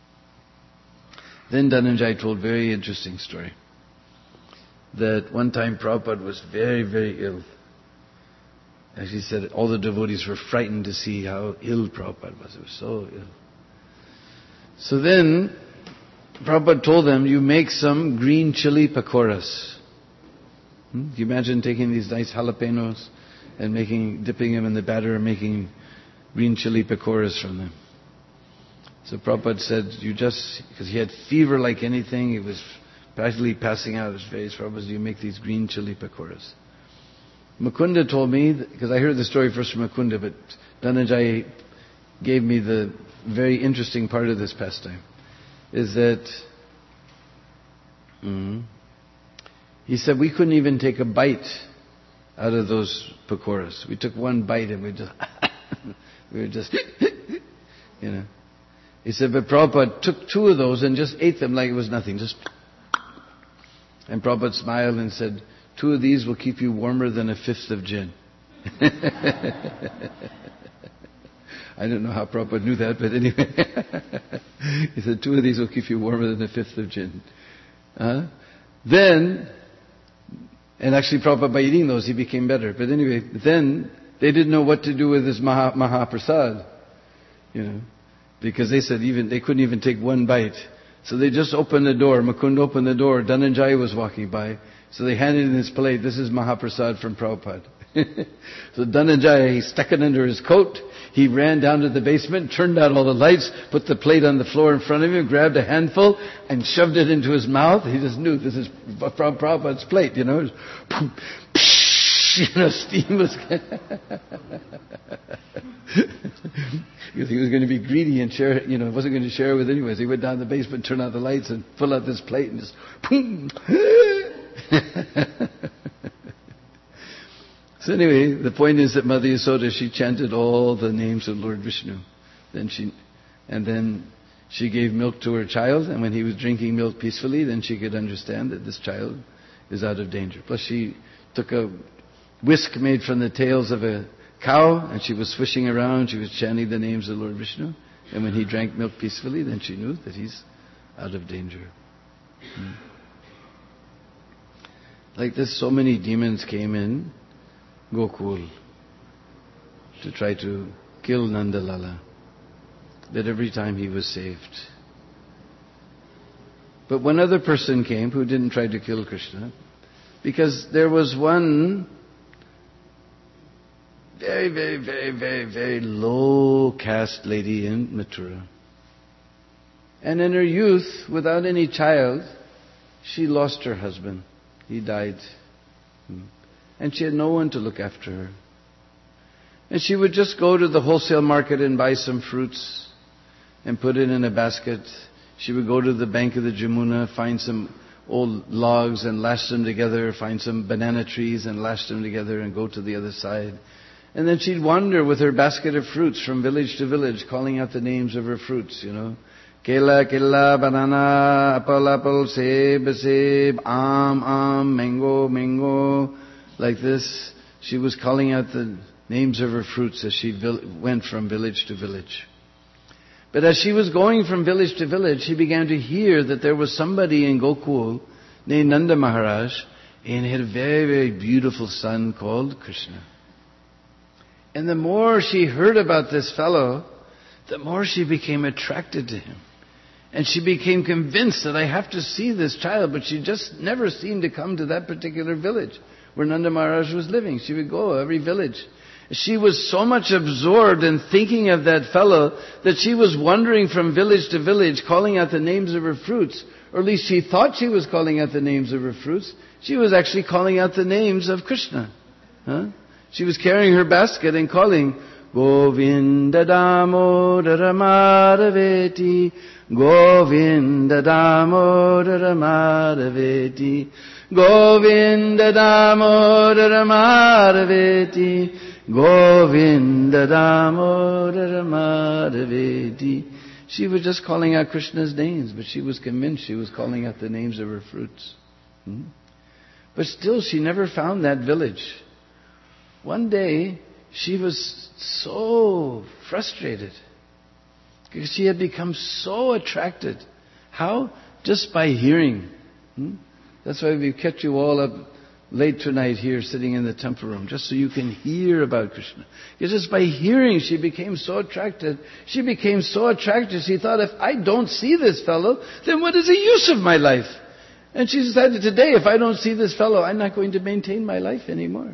Then Dhananjay told a very interesting story. That one time Prabhupada was very, very ill. As he said, all the devotees were frightened to see how ill Prabhupada was. He was so ill. So then, Prabhupada told them, you make some green chili pakoras. Can you imagine taking these nice jalapenos and dipping them in the batter and making green chili pakoras from them? So Prabhupada said, because he had fever like anything, he was practically passing out his face. Prabhupada said, you make these green chili pakoras. Mukunda told me, because I heard the story first from Mukunda, but Dhananjay gave me the very interesting part of this pastime, is that he said we couldn't even take a bite out of those pakoras. We took one bite and we were just, you know. He said, but Prabhupada took two of those and just ate them like it was nothing. And Prabhupada smiled and said, 2 of these will keep you warmer than a 5th of gin. I don't know how Prabhupada knew that, but anyway. He said, 2 of these will keep you warmer than a 5th of gin. Then, and actually Prabhupada, by eating those, he became better. But anyway, then they didn't know what to do with this Mahaprasad. You know, because they said they couldn't even take one bite. So they just opened the door. Mukunda opened the door. Dhananjay was walking by. So they handed in his plate, this is Mahaprasad from Prabhupada. So Dhananjay, he stuck it under his coat. He ran down to the basement, turned out all the lights, put the plate on the floor in front of him, grabbed a handful, and shoved it into his mouth. He just knew this is from Prabhupada's plate, you know. Steam was... Because he was going to be greedy and share, wasn't going to share it with anyone. So he went down to the basement, turned out the lights, and pulled out this plate and just... So anyway, the point is that Mother Yasoda, she chanted all the names of Lord Vishnu. Then she gave milk to her child, and when he was drinking milk peacefully, then she could understand that this child is out of danger. Plus she took a whisk made from the tails of a cow, and she was swishing around, she was chanting the names of Lord Vishnu, and when he drank milk peacefully, then she knew that he's out of danger. Like this, so many demons came in Gokul to try to kill Nandalala, that every time he was saved. But one other person came who didn't try to kill Krishna, because there was one very low caste lady in Mathura. And in her youth, without any child, she lost her husband. He died. And she had no one to look after her. And she would just go to the wholesale market and buy some fruits and put it in a basket. She would go to the bank of the Jamuna, find some old logs and lash them together, find some banana trees and lash them together and go to the other side. And then she'd wander with her basket of fruits from village to village, calling out the names of her fruits, Kela, kela, banana, apple, apple, seb, seb, am, mango, mango. Like this, she was calling out the names of her fruits as she went from village to village. But as she was going from village to village, she began to hear that there was somebody in Gokul named Nanda Maharaj, and he had a very, very beautiful son called Krishna. And the more she heard about this fellow, the more she became attracted to him. And she became convinced that I have to see this child, but she just never seemed to come to that particular village where Nanda Maharaj was living. She would go every village. She was so much absorbed in thinking of that fellow that she was wandering from village to village, calling out the names of her fruits. Or at least she thought she was calling out the names of her fruits. She was actually calling out the names of Krishna. She was carrying her basket and calling, Govinda Damodara Madhaveti, Govinda Damodara Madhaveti, Govinda Damodara Madhaveti, Govinda Damodara Madhaveti. She was just calling out Krishna's names, but she was convinced she was calling out the names of her fruits. But still she never found that village. One day, she was so frustrated because she had become so attracted. How? Just by hearing. That's why we've kept you all up late tonight here sitting in the temple room, just so you can hear about Krishna. Because just by hearing, she became so attracted. She became so attracted, she thought, if I don't see this fellow, then what is the use of my life? And she decided, today, if I don't see this fellow, I'm not going to maintain my life anymore.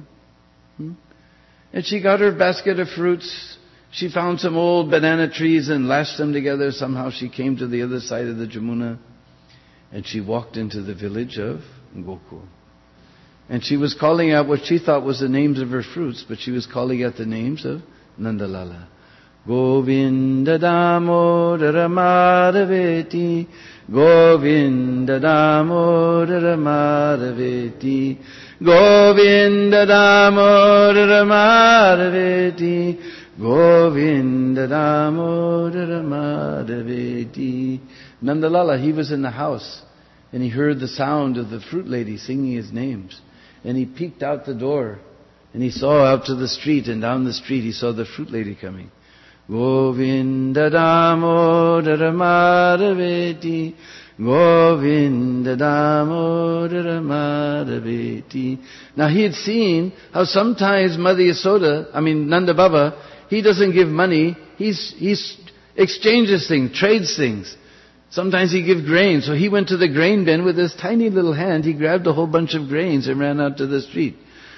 And she got her basket of fruits. She found some old banana trees and lashed them together. Somehow she came to the other side of the Jamuna. And she walked into the village of Gokul. And she was calling out what she thought was the names of her fruits, but she was calling out the names of Nandalala. Govinda Damodara Madhaveti, Govinda Damodara Madhaveti, Govinda Damodara Madhaveti, Govinda Damodara Madhaveti. Nandalala, he was in the house, and he heard the sound of the fruit lady singing his names. And he peeked out the door, and he saw out to the street, and down the street he saw the fruit lady coming. Govinda Damodara Madhaveti, Govinda Damodara Madhaveti. Now he had seen how sometimes Nanda Baba, he doesn't give money, he exchanges things, trades things. Sometimes he gives grain. So he went to the grain bin with his tiny little hand. He grabbed a whole bunch of grains and ran out to the street.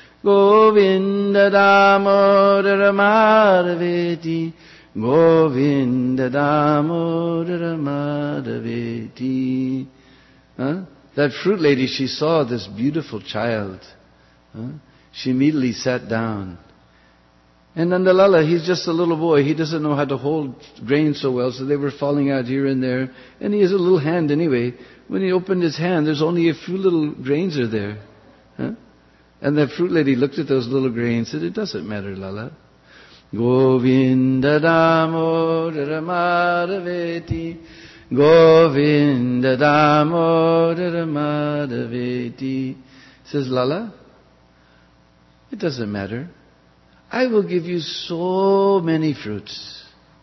Govinda Damodara Madhaveti, Govinda Damodara Madhaveti. That fruit lady, she saw this beautiful child. She immediately sat down. And Nandalala, he's just a little boy. He doesn't know how to hold grain so well, so they were falling out here and there. And he has a little hand anyway. When he opened his hand, there's only a few little grains are there. And And the fruit lady looked at those little grains and said, it doesn't matter, Lala. Govinda Damodara Madhaveti, Govinda Damodara Madhaveti. Says Lala, it doesn't matter. I will give you so many fruits.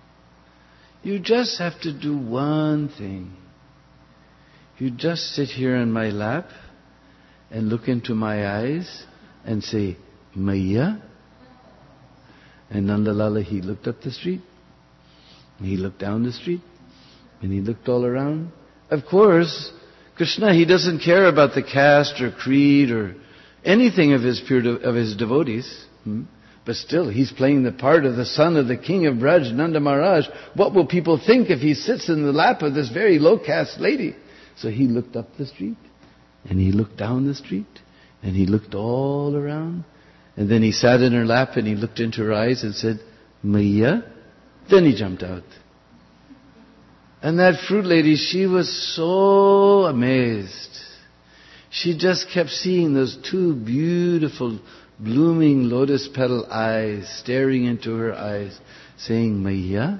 You just have to do one thing. You just sit here in my lap and look into my eyes and say, Maya. And Nandalala, he looked up the street, and he looked down the street, and he looked all around. Of course, Krishna, he doesn't care about the caste or creed or anything of his devotees. But still, he's playing the part of the son of the king of Braj, Nanda Maharaj. What will people think if he sits in the lap of this very low caste lady? So he looked up the street, and he looked down the street, and he looked all around. And then he sat in her lap and he looked into her eyes and said, Maya. Then he jumped out. And that fruit lady, she was so amazed. She just kept seeing those two beautiful, blooming lotus petal eyes staring into her eyes, saying, Maya?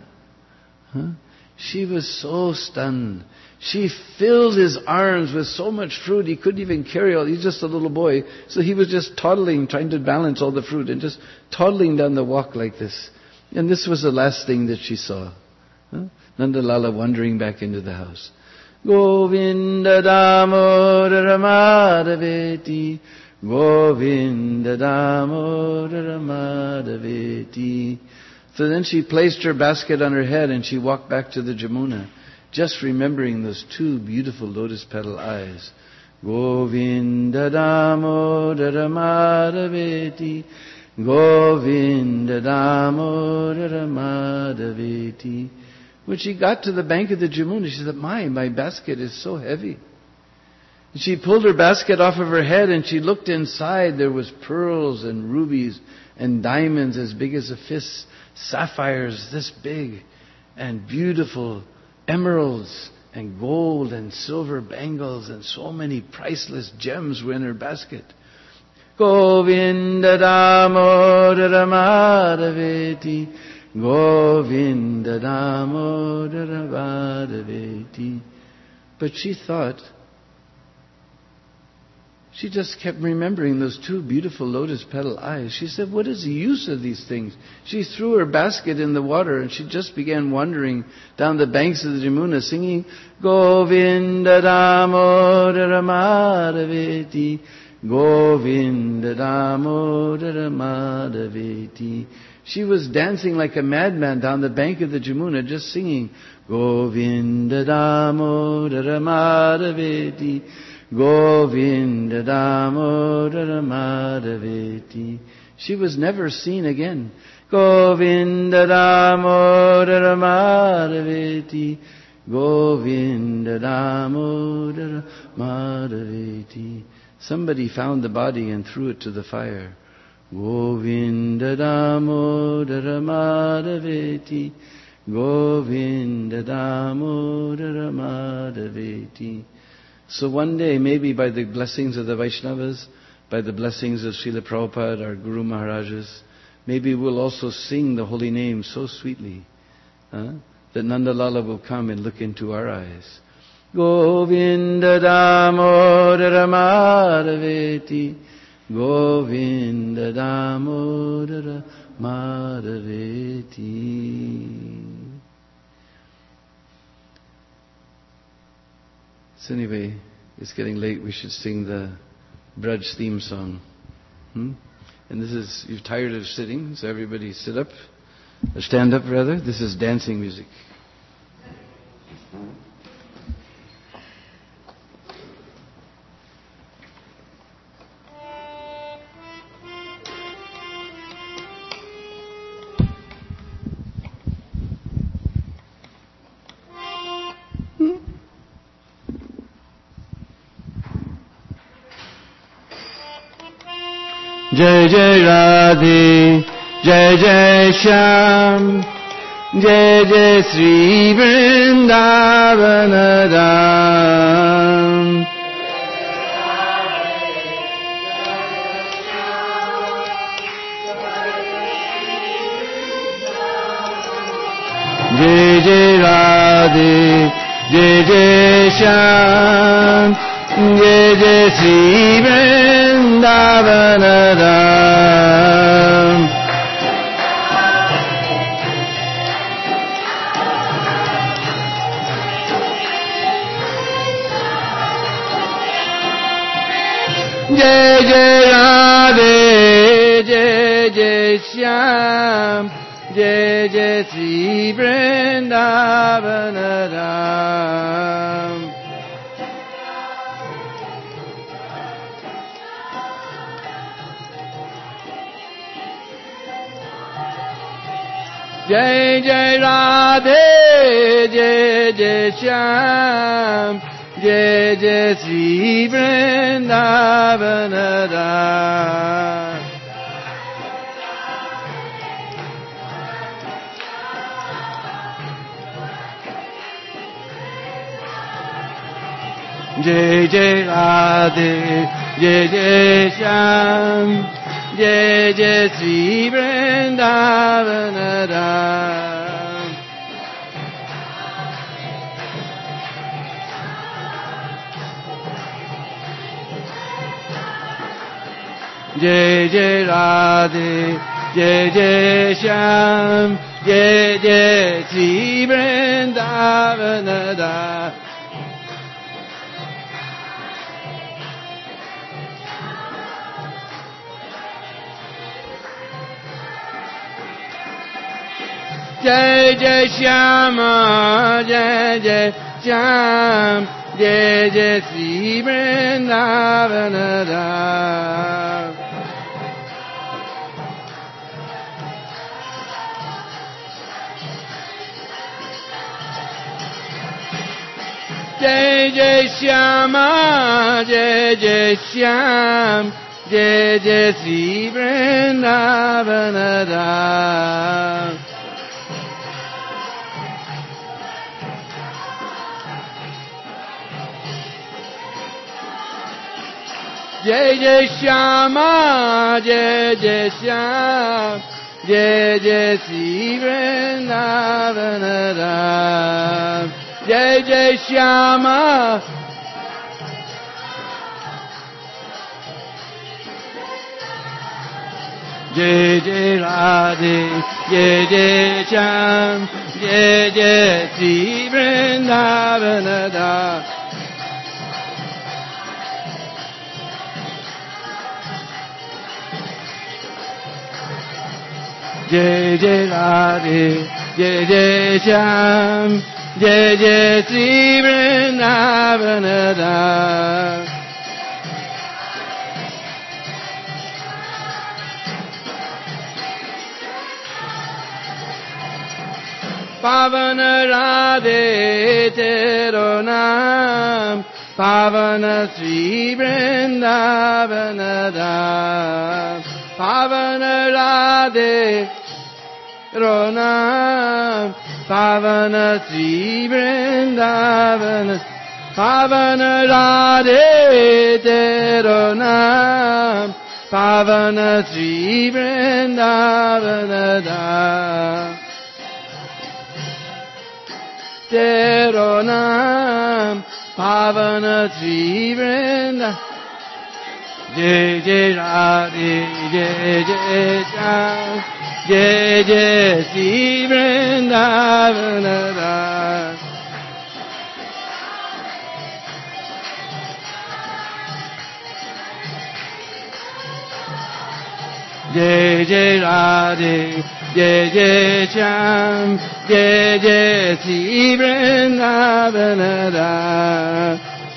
She was so stunned. She filled his arms with so much fruit, he couldn't even carry all. He's just a little boy. So he was just toddling, trying to balance all the fruit and just toddling down the walk like this. And this was the last thing that she saw. Nandalala wandering back into the house. Govinda Damodara Madhaveti, Govinda Damodara Madhaveti. So then she placed her basket on her head and she walked back to the Jamuna, just remembering those two beautiful lotus petal eyes. Govinda Damodara Madhaveti, Govinda Damodara Madhaveti. When she got to the bank of the Jamuna, she said, my basket is so heavy. And she pulled her basket off of her head and she looked inside. There was pearls and rubies and diamonds as big as a fist, sapphires this big, and beautiful emeralds and gold and silver bangles, and so many priceless gems were in her basket. Govinda Damodara Madhaveti, Govinda Damodara Madhaveti. But she thought, she just kept remembering those two beautiful lotus petal eyes. She said, what is the use of these things? She threw her basket in the water and she just began wandering down the banks of the Jamuna singing, Govinda Damodara Madhaveti, Govinda Damodara Madhaveti. She was dancing like a madman down the bank of the Jamuna, just singing, Govinda Damodara Madhaveti, Govinda Damodara Madhaveti. She was never seen again. Govinda Damodara Madhaveti, Govinda Damodara Madhaveti. Somebody found the body and threw it to the fire. Govinda Damodara Madhaveti, Govinda Damodara Madhaveti. So one day, maybe by the blessings of the Vaishnavas, by the blessings of Srila Prabhupada, our Guru Maharajas, maybe we'll also sing the holy name so sweetly that Nandalala will come and look into our eyes. Govinda Damodara Madhaveti, Govinda Damodara Madhaveti. So anyway, it's getting late. We should sing the Braj theme song. And this is, you're tired of sitting, so everybody sit up. Or stand up, rather. This is dancing music. Jai Jai Radhe, Jai Jai Shyam, Jai Jai Sri Vrindavana Dham. Radhe, Jai Jai Shyam, Jai Jai Sri Vrindavana Dham. Jai Jai Radhe, Jai Jai Shyam, Jai Jai Sri Vrindavana Dham. Jai Jai Radhe, Jai Jai Shyam, Jai Jai Sri Vrindavana Dham. Jai Jai Radhe, Jai Jai Shyam, Jai Jai Sri Vrindavana Dham. Jai Jai Radhe, Jai Jai Shyam, Jai Jai Sri Vrindavana Dham. Jai Jai Shyama, Jai Jai Shyam, Jai Jai Sri Vrindavana Dham. Jai Jai Shyama, Jai Jai Shyam, Jai Jai Sri Vrindavana Dham. Jai Jai Shyama, Jai Jai Shyam, Jai Jai Sri Vrindavana Dham. Jai Jai Shyama, Jai Jai Radhe, Jai Jai Shyam, Jai Jai Sri Vrindavana Dham. Jai Jai Radhe, Jai Jai Shyam, Jai Jai Sri Vrindavana Dham. Pavana Radhe Tero Naam, Pavana Sri Vrindavana Dham. Pavana Radhe Ronam, Pavana Sri Vrindavana, Pavana Radhe Teronam, Pavana Sri Vrindavana Dham. Teronam, Pavana Sri Vrindavana. Jai Jai Radhe, Jai Jai Shyam, Jai Jai Sri Vrindavana Dham. Jai Jai Radhe, Jai Jai Shyam, Jai Jai Sri Vrindavana Dham.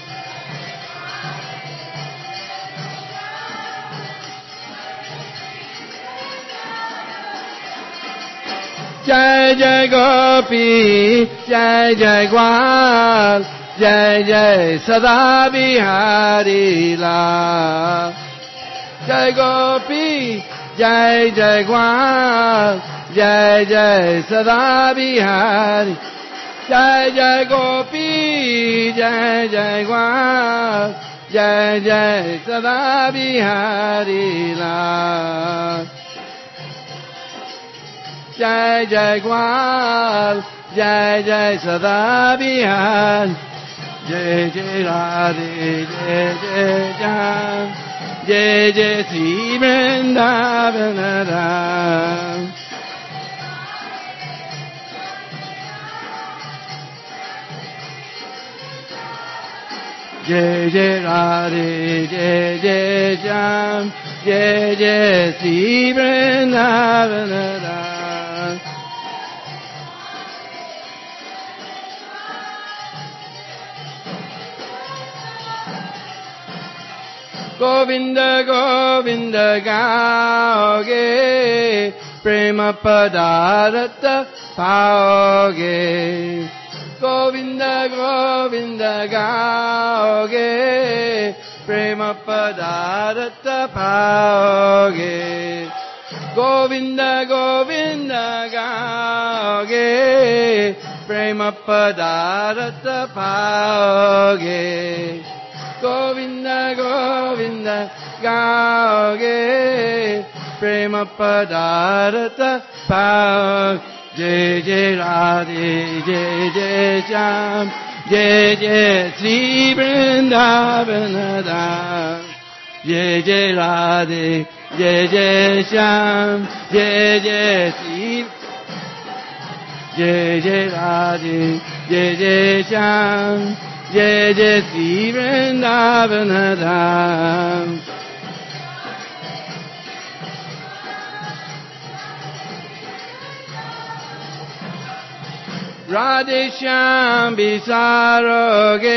Jai Jai Gopi, Jai Jai Gwal, Jai Jai Sada Bihari Lal. Jai Gopi, Jai Jai Gwal, Jai Jai Sada Bihari. Jai Jai Gopi, Jai Jai Gwal, Jai Jai Sada Bihari Lal. जय जय ग्वाल, जय जय सदा बिहार, जय जय राधे जय जय श्याम, जय जय श्री वृंदावन धाम। जय जय राधे जय जय श्याम, जय जय श्री वृंदावन धाम। गोविंद गोविंद गाओगे, प्रेम पदारथ पाओगे। गोविंद गोविंद गाओगे, प्रेम पदारथ पाओगे। गोविंद गोविंद गाओगे, प्रेम पदारथ पाओगे। गोविंद गोविंद गाओगे, प्रेम पदारथ पाओगे। जय जय राधे जय जय श्याम, जय जय श्री वृंदावन धाम। जय जय राधे जय जय श्याम, जय जय श्री, जय जय राधे जय जय श्याम, जय जय श्री वृंदावन धाम। राधे श्याम बिसारोगे,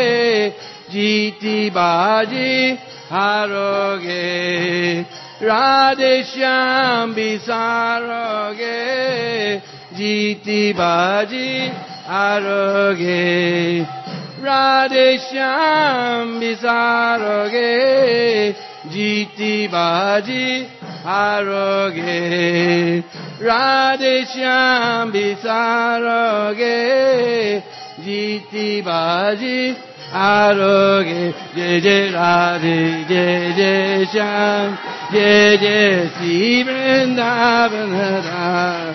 जीती बाजी हारोगे। राधे श्याम बिसारोगे, जीती बाजी हारोगे। राधे श्याम बिसारोगे, जीती बाजी हारोगे। राधे श्याम बिसारोगे, जीती बाजी हारोगे। जय जय राधे जय जय श्याम, जय जय श्री वृंदावन धाम।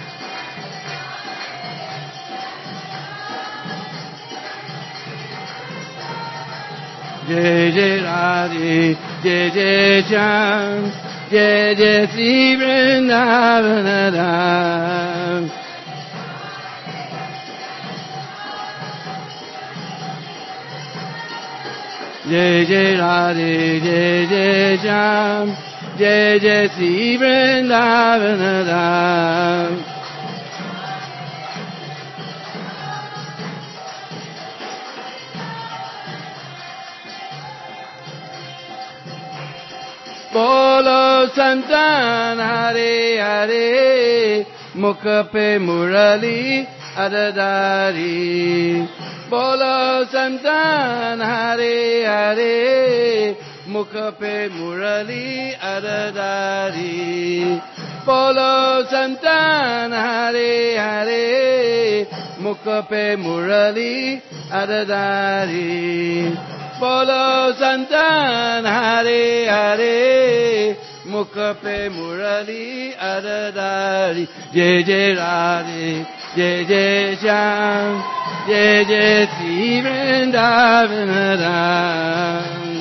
जय जय राधे जय जय श्याम, जय जय श्री वृंदावन धाम। जय जय राधे जय जय श्याम, जय जय श्री वृंदावन धाम। बोलो संतन हरे हरे, मुख पे मुरली अरदारी। बोलो संतन हरे हरे, मुख पे मुरली अरदारी। बोलो संतन हरे हरे, मुख पे मुरली अरदारी। बोलो संतन हरे हरे, मुख पे मुरली अरदारी। जय जय राधे जय जय श्याम, जय जय श्री वृंदावन धाम।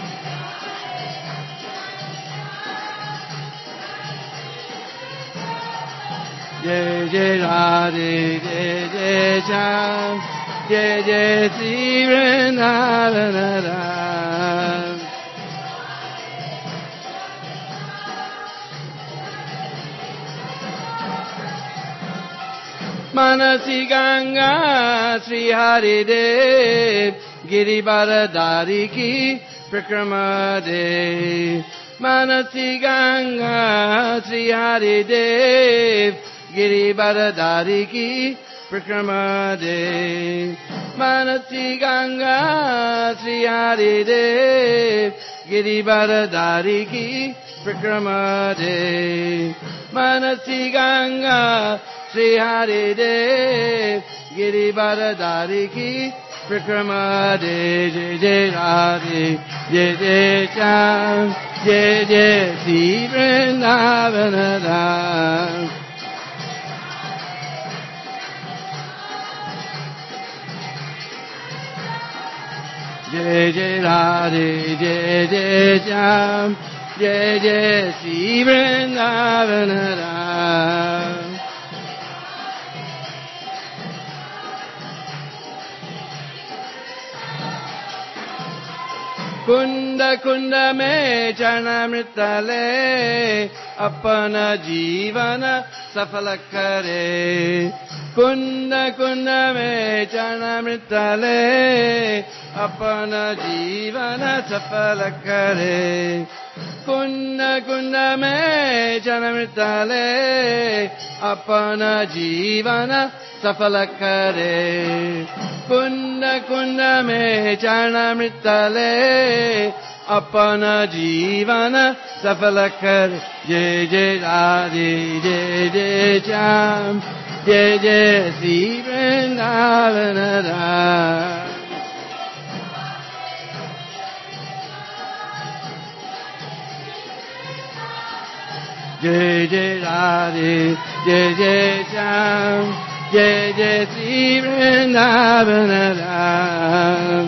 जय जय राधे जय जय श्याम, जय जय श्री वृंदावन धाम। मनसी गंगा श्री हरिदेव, गिरिवरधारी की परिक्रमा दे। मनसी गंगा श्री हरिदेव, गिरिवरधारी की परिक्रमा दे। मनसी गंगा श्री हरिदेव, गिरिवरधारी की परिक्रमा दे। मनसी गंगा श्री हरिदेव, गिरिवरधारी की परिक्रमा दे। जय जय राधे जय जय श्याम, जय जय श्री वृंदावन धाम। Jai Jai Radhe, Jai Jai Shyam, Jai Jai Sri Vrindavana Ram. Kunda Kunda me Chanamritale, Apana Jivana Safala Kare. Kunda Kunda me Chanamritale, Apana Jivana Safala Kare. Kunda Kunda me Chanamritale, Apana Jivana Safala Kare. Kunda Kunda me Chanamritale, Apana Jivana Safala Kare. Jai Jai Radhe, Jai Jai Shyam, Jai Jai Sri Vrindavana Ram. Jai Jai Radhe, Jai Jai Shyam, Jai Jai Sri Vrindavana Ram.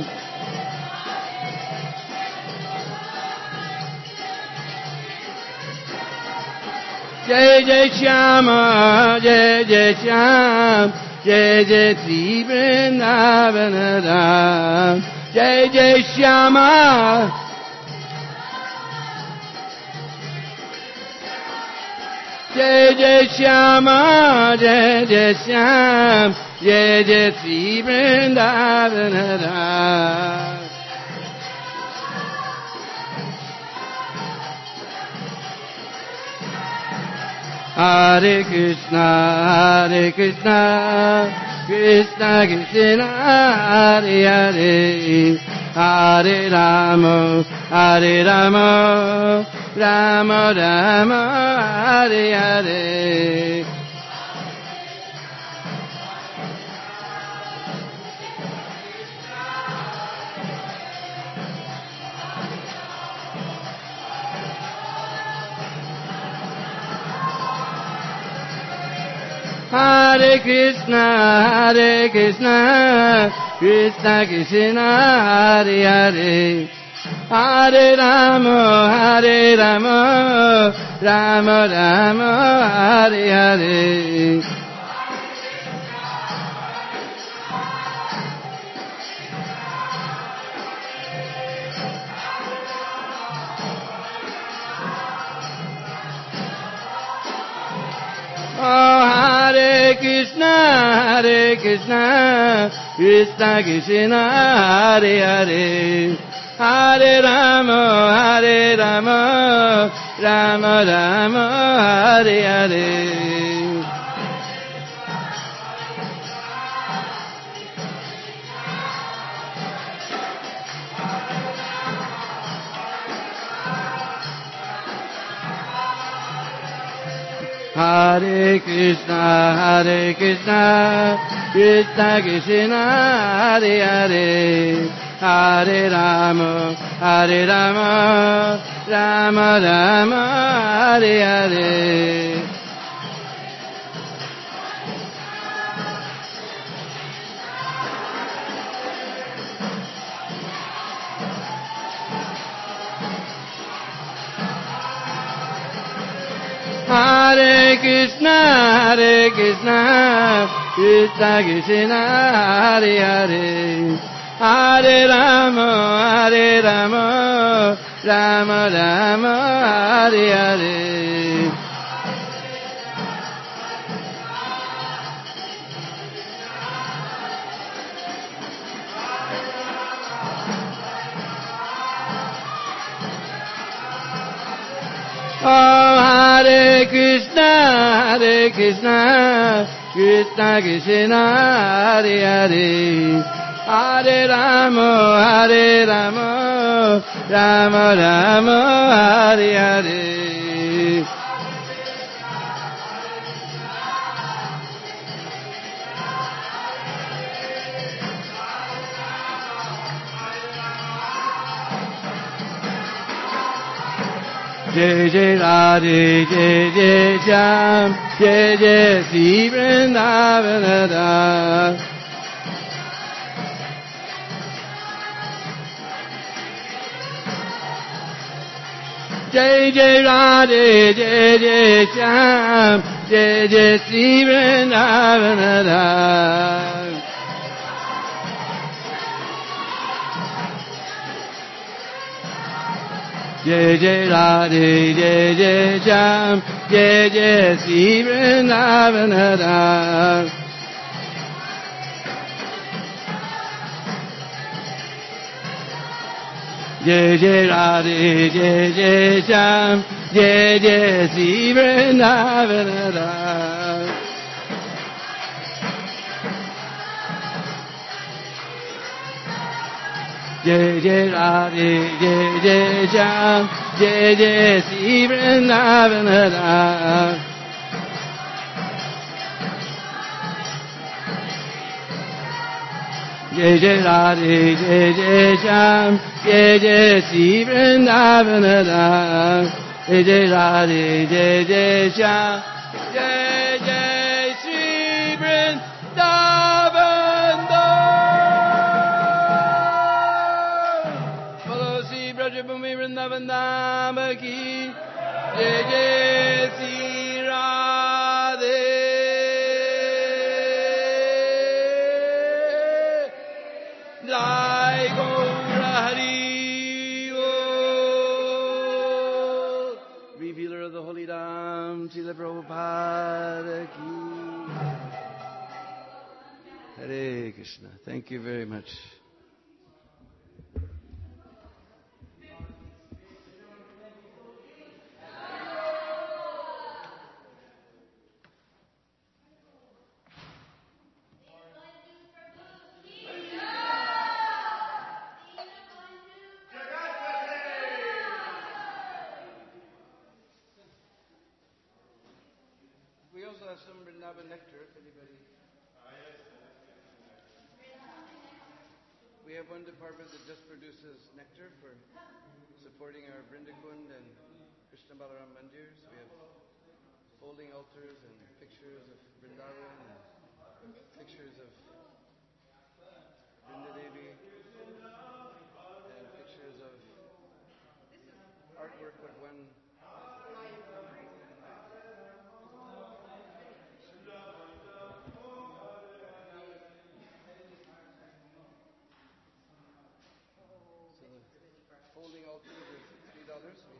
Jai Jai Shyama, Jai Jai Shyam, Jai Jai Sri Vrindavana Ram. Jai Jai Shyama, Jai Jai Shyama, Jai Jai Shyam, Jai Jai Sri Vrindavana Ram. Hare Krishna, Hare Krishna, Krishna Krishna, Hare Hare, Hare Rama, Hare Rama, Rama Rama, Hare Hare. Hare Krishna, Hare Krishna, Krishna Krishna, Hare Hare, Hare Rama, Hare Rama, Rama Rama, Hare Hare. Oh, Hare Krishna, Hare Krishna, Krishna Krishna, Hare Hare, Hare Rama, Hare Rama, Rama Rama, Hare Hare. Hare Krishna, Hare Krishna, Krishna Krishna, Hare Hare, Hare Rama, Hare Rama, Rama Rama, Hare Hare. Hare Krishna, Hare Krishna, Krishna Krishna, Hare Hare, Hare Rama, Hare Rama, Rama Rama, Hare Hare. Oh, Hare Krishna, Hare Krishna, Krishna Krishna, Hare Hare, Hare Rama, Hare Rama, Rama Rama, Hare Hare. Jai Jai Radhe, Jai Jai Shyam, Jai Jai Sri Vrindavana Ram. Jai Jai Radhe, Jai Jai Shyam, Jai Jai Sri Vrindavan Dham. Jai Jai Radhe, Jai Jai Shyam, Jai Jai Sri Vrindavan Dham. Jai Jai Radhe, Jai Jai Shyam, Jai Jai Sri Vrindavan Dham. Jai Jai Radhe, Jai Jai Shyam, Jai Jai Sri Vrindavan Dham. Jai Jai Radhe, Jai Jai Shyam, Jai Jai Sri Vrindavan Dham. Jai Jai Radhe, Jai Jai Shyam, Jai Jai Sri Vrindavan Dham. Bolo Sri Brajabhumi Vrindavan Dham ki Jai Jai Sri Radhe. Jai Gaura Hari Bol. Revealer of the Holy Dham, Srila Prabhupada ki. Hare Krishna. Thank you very much. We also have some Vrindavan nectar, if anybody. We have one department that just produces nectar for supporting our Vrindakund and Krishna Balaram Mandirs. We have folding altars and pictures of Vrindavan and pictures of Vrindadevi and pictures of artwork of one. Folding altars is $3. We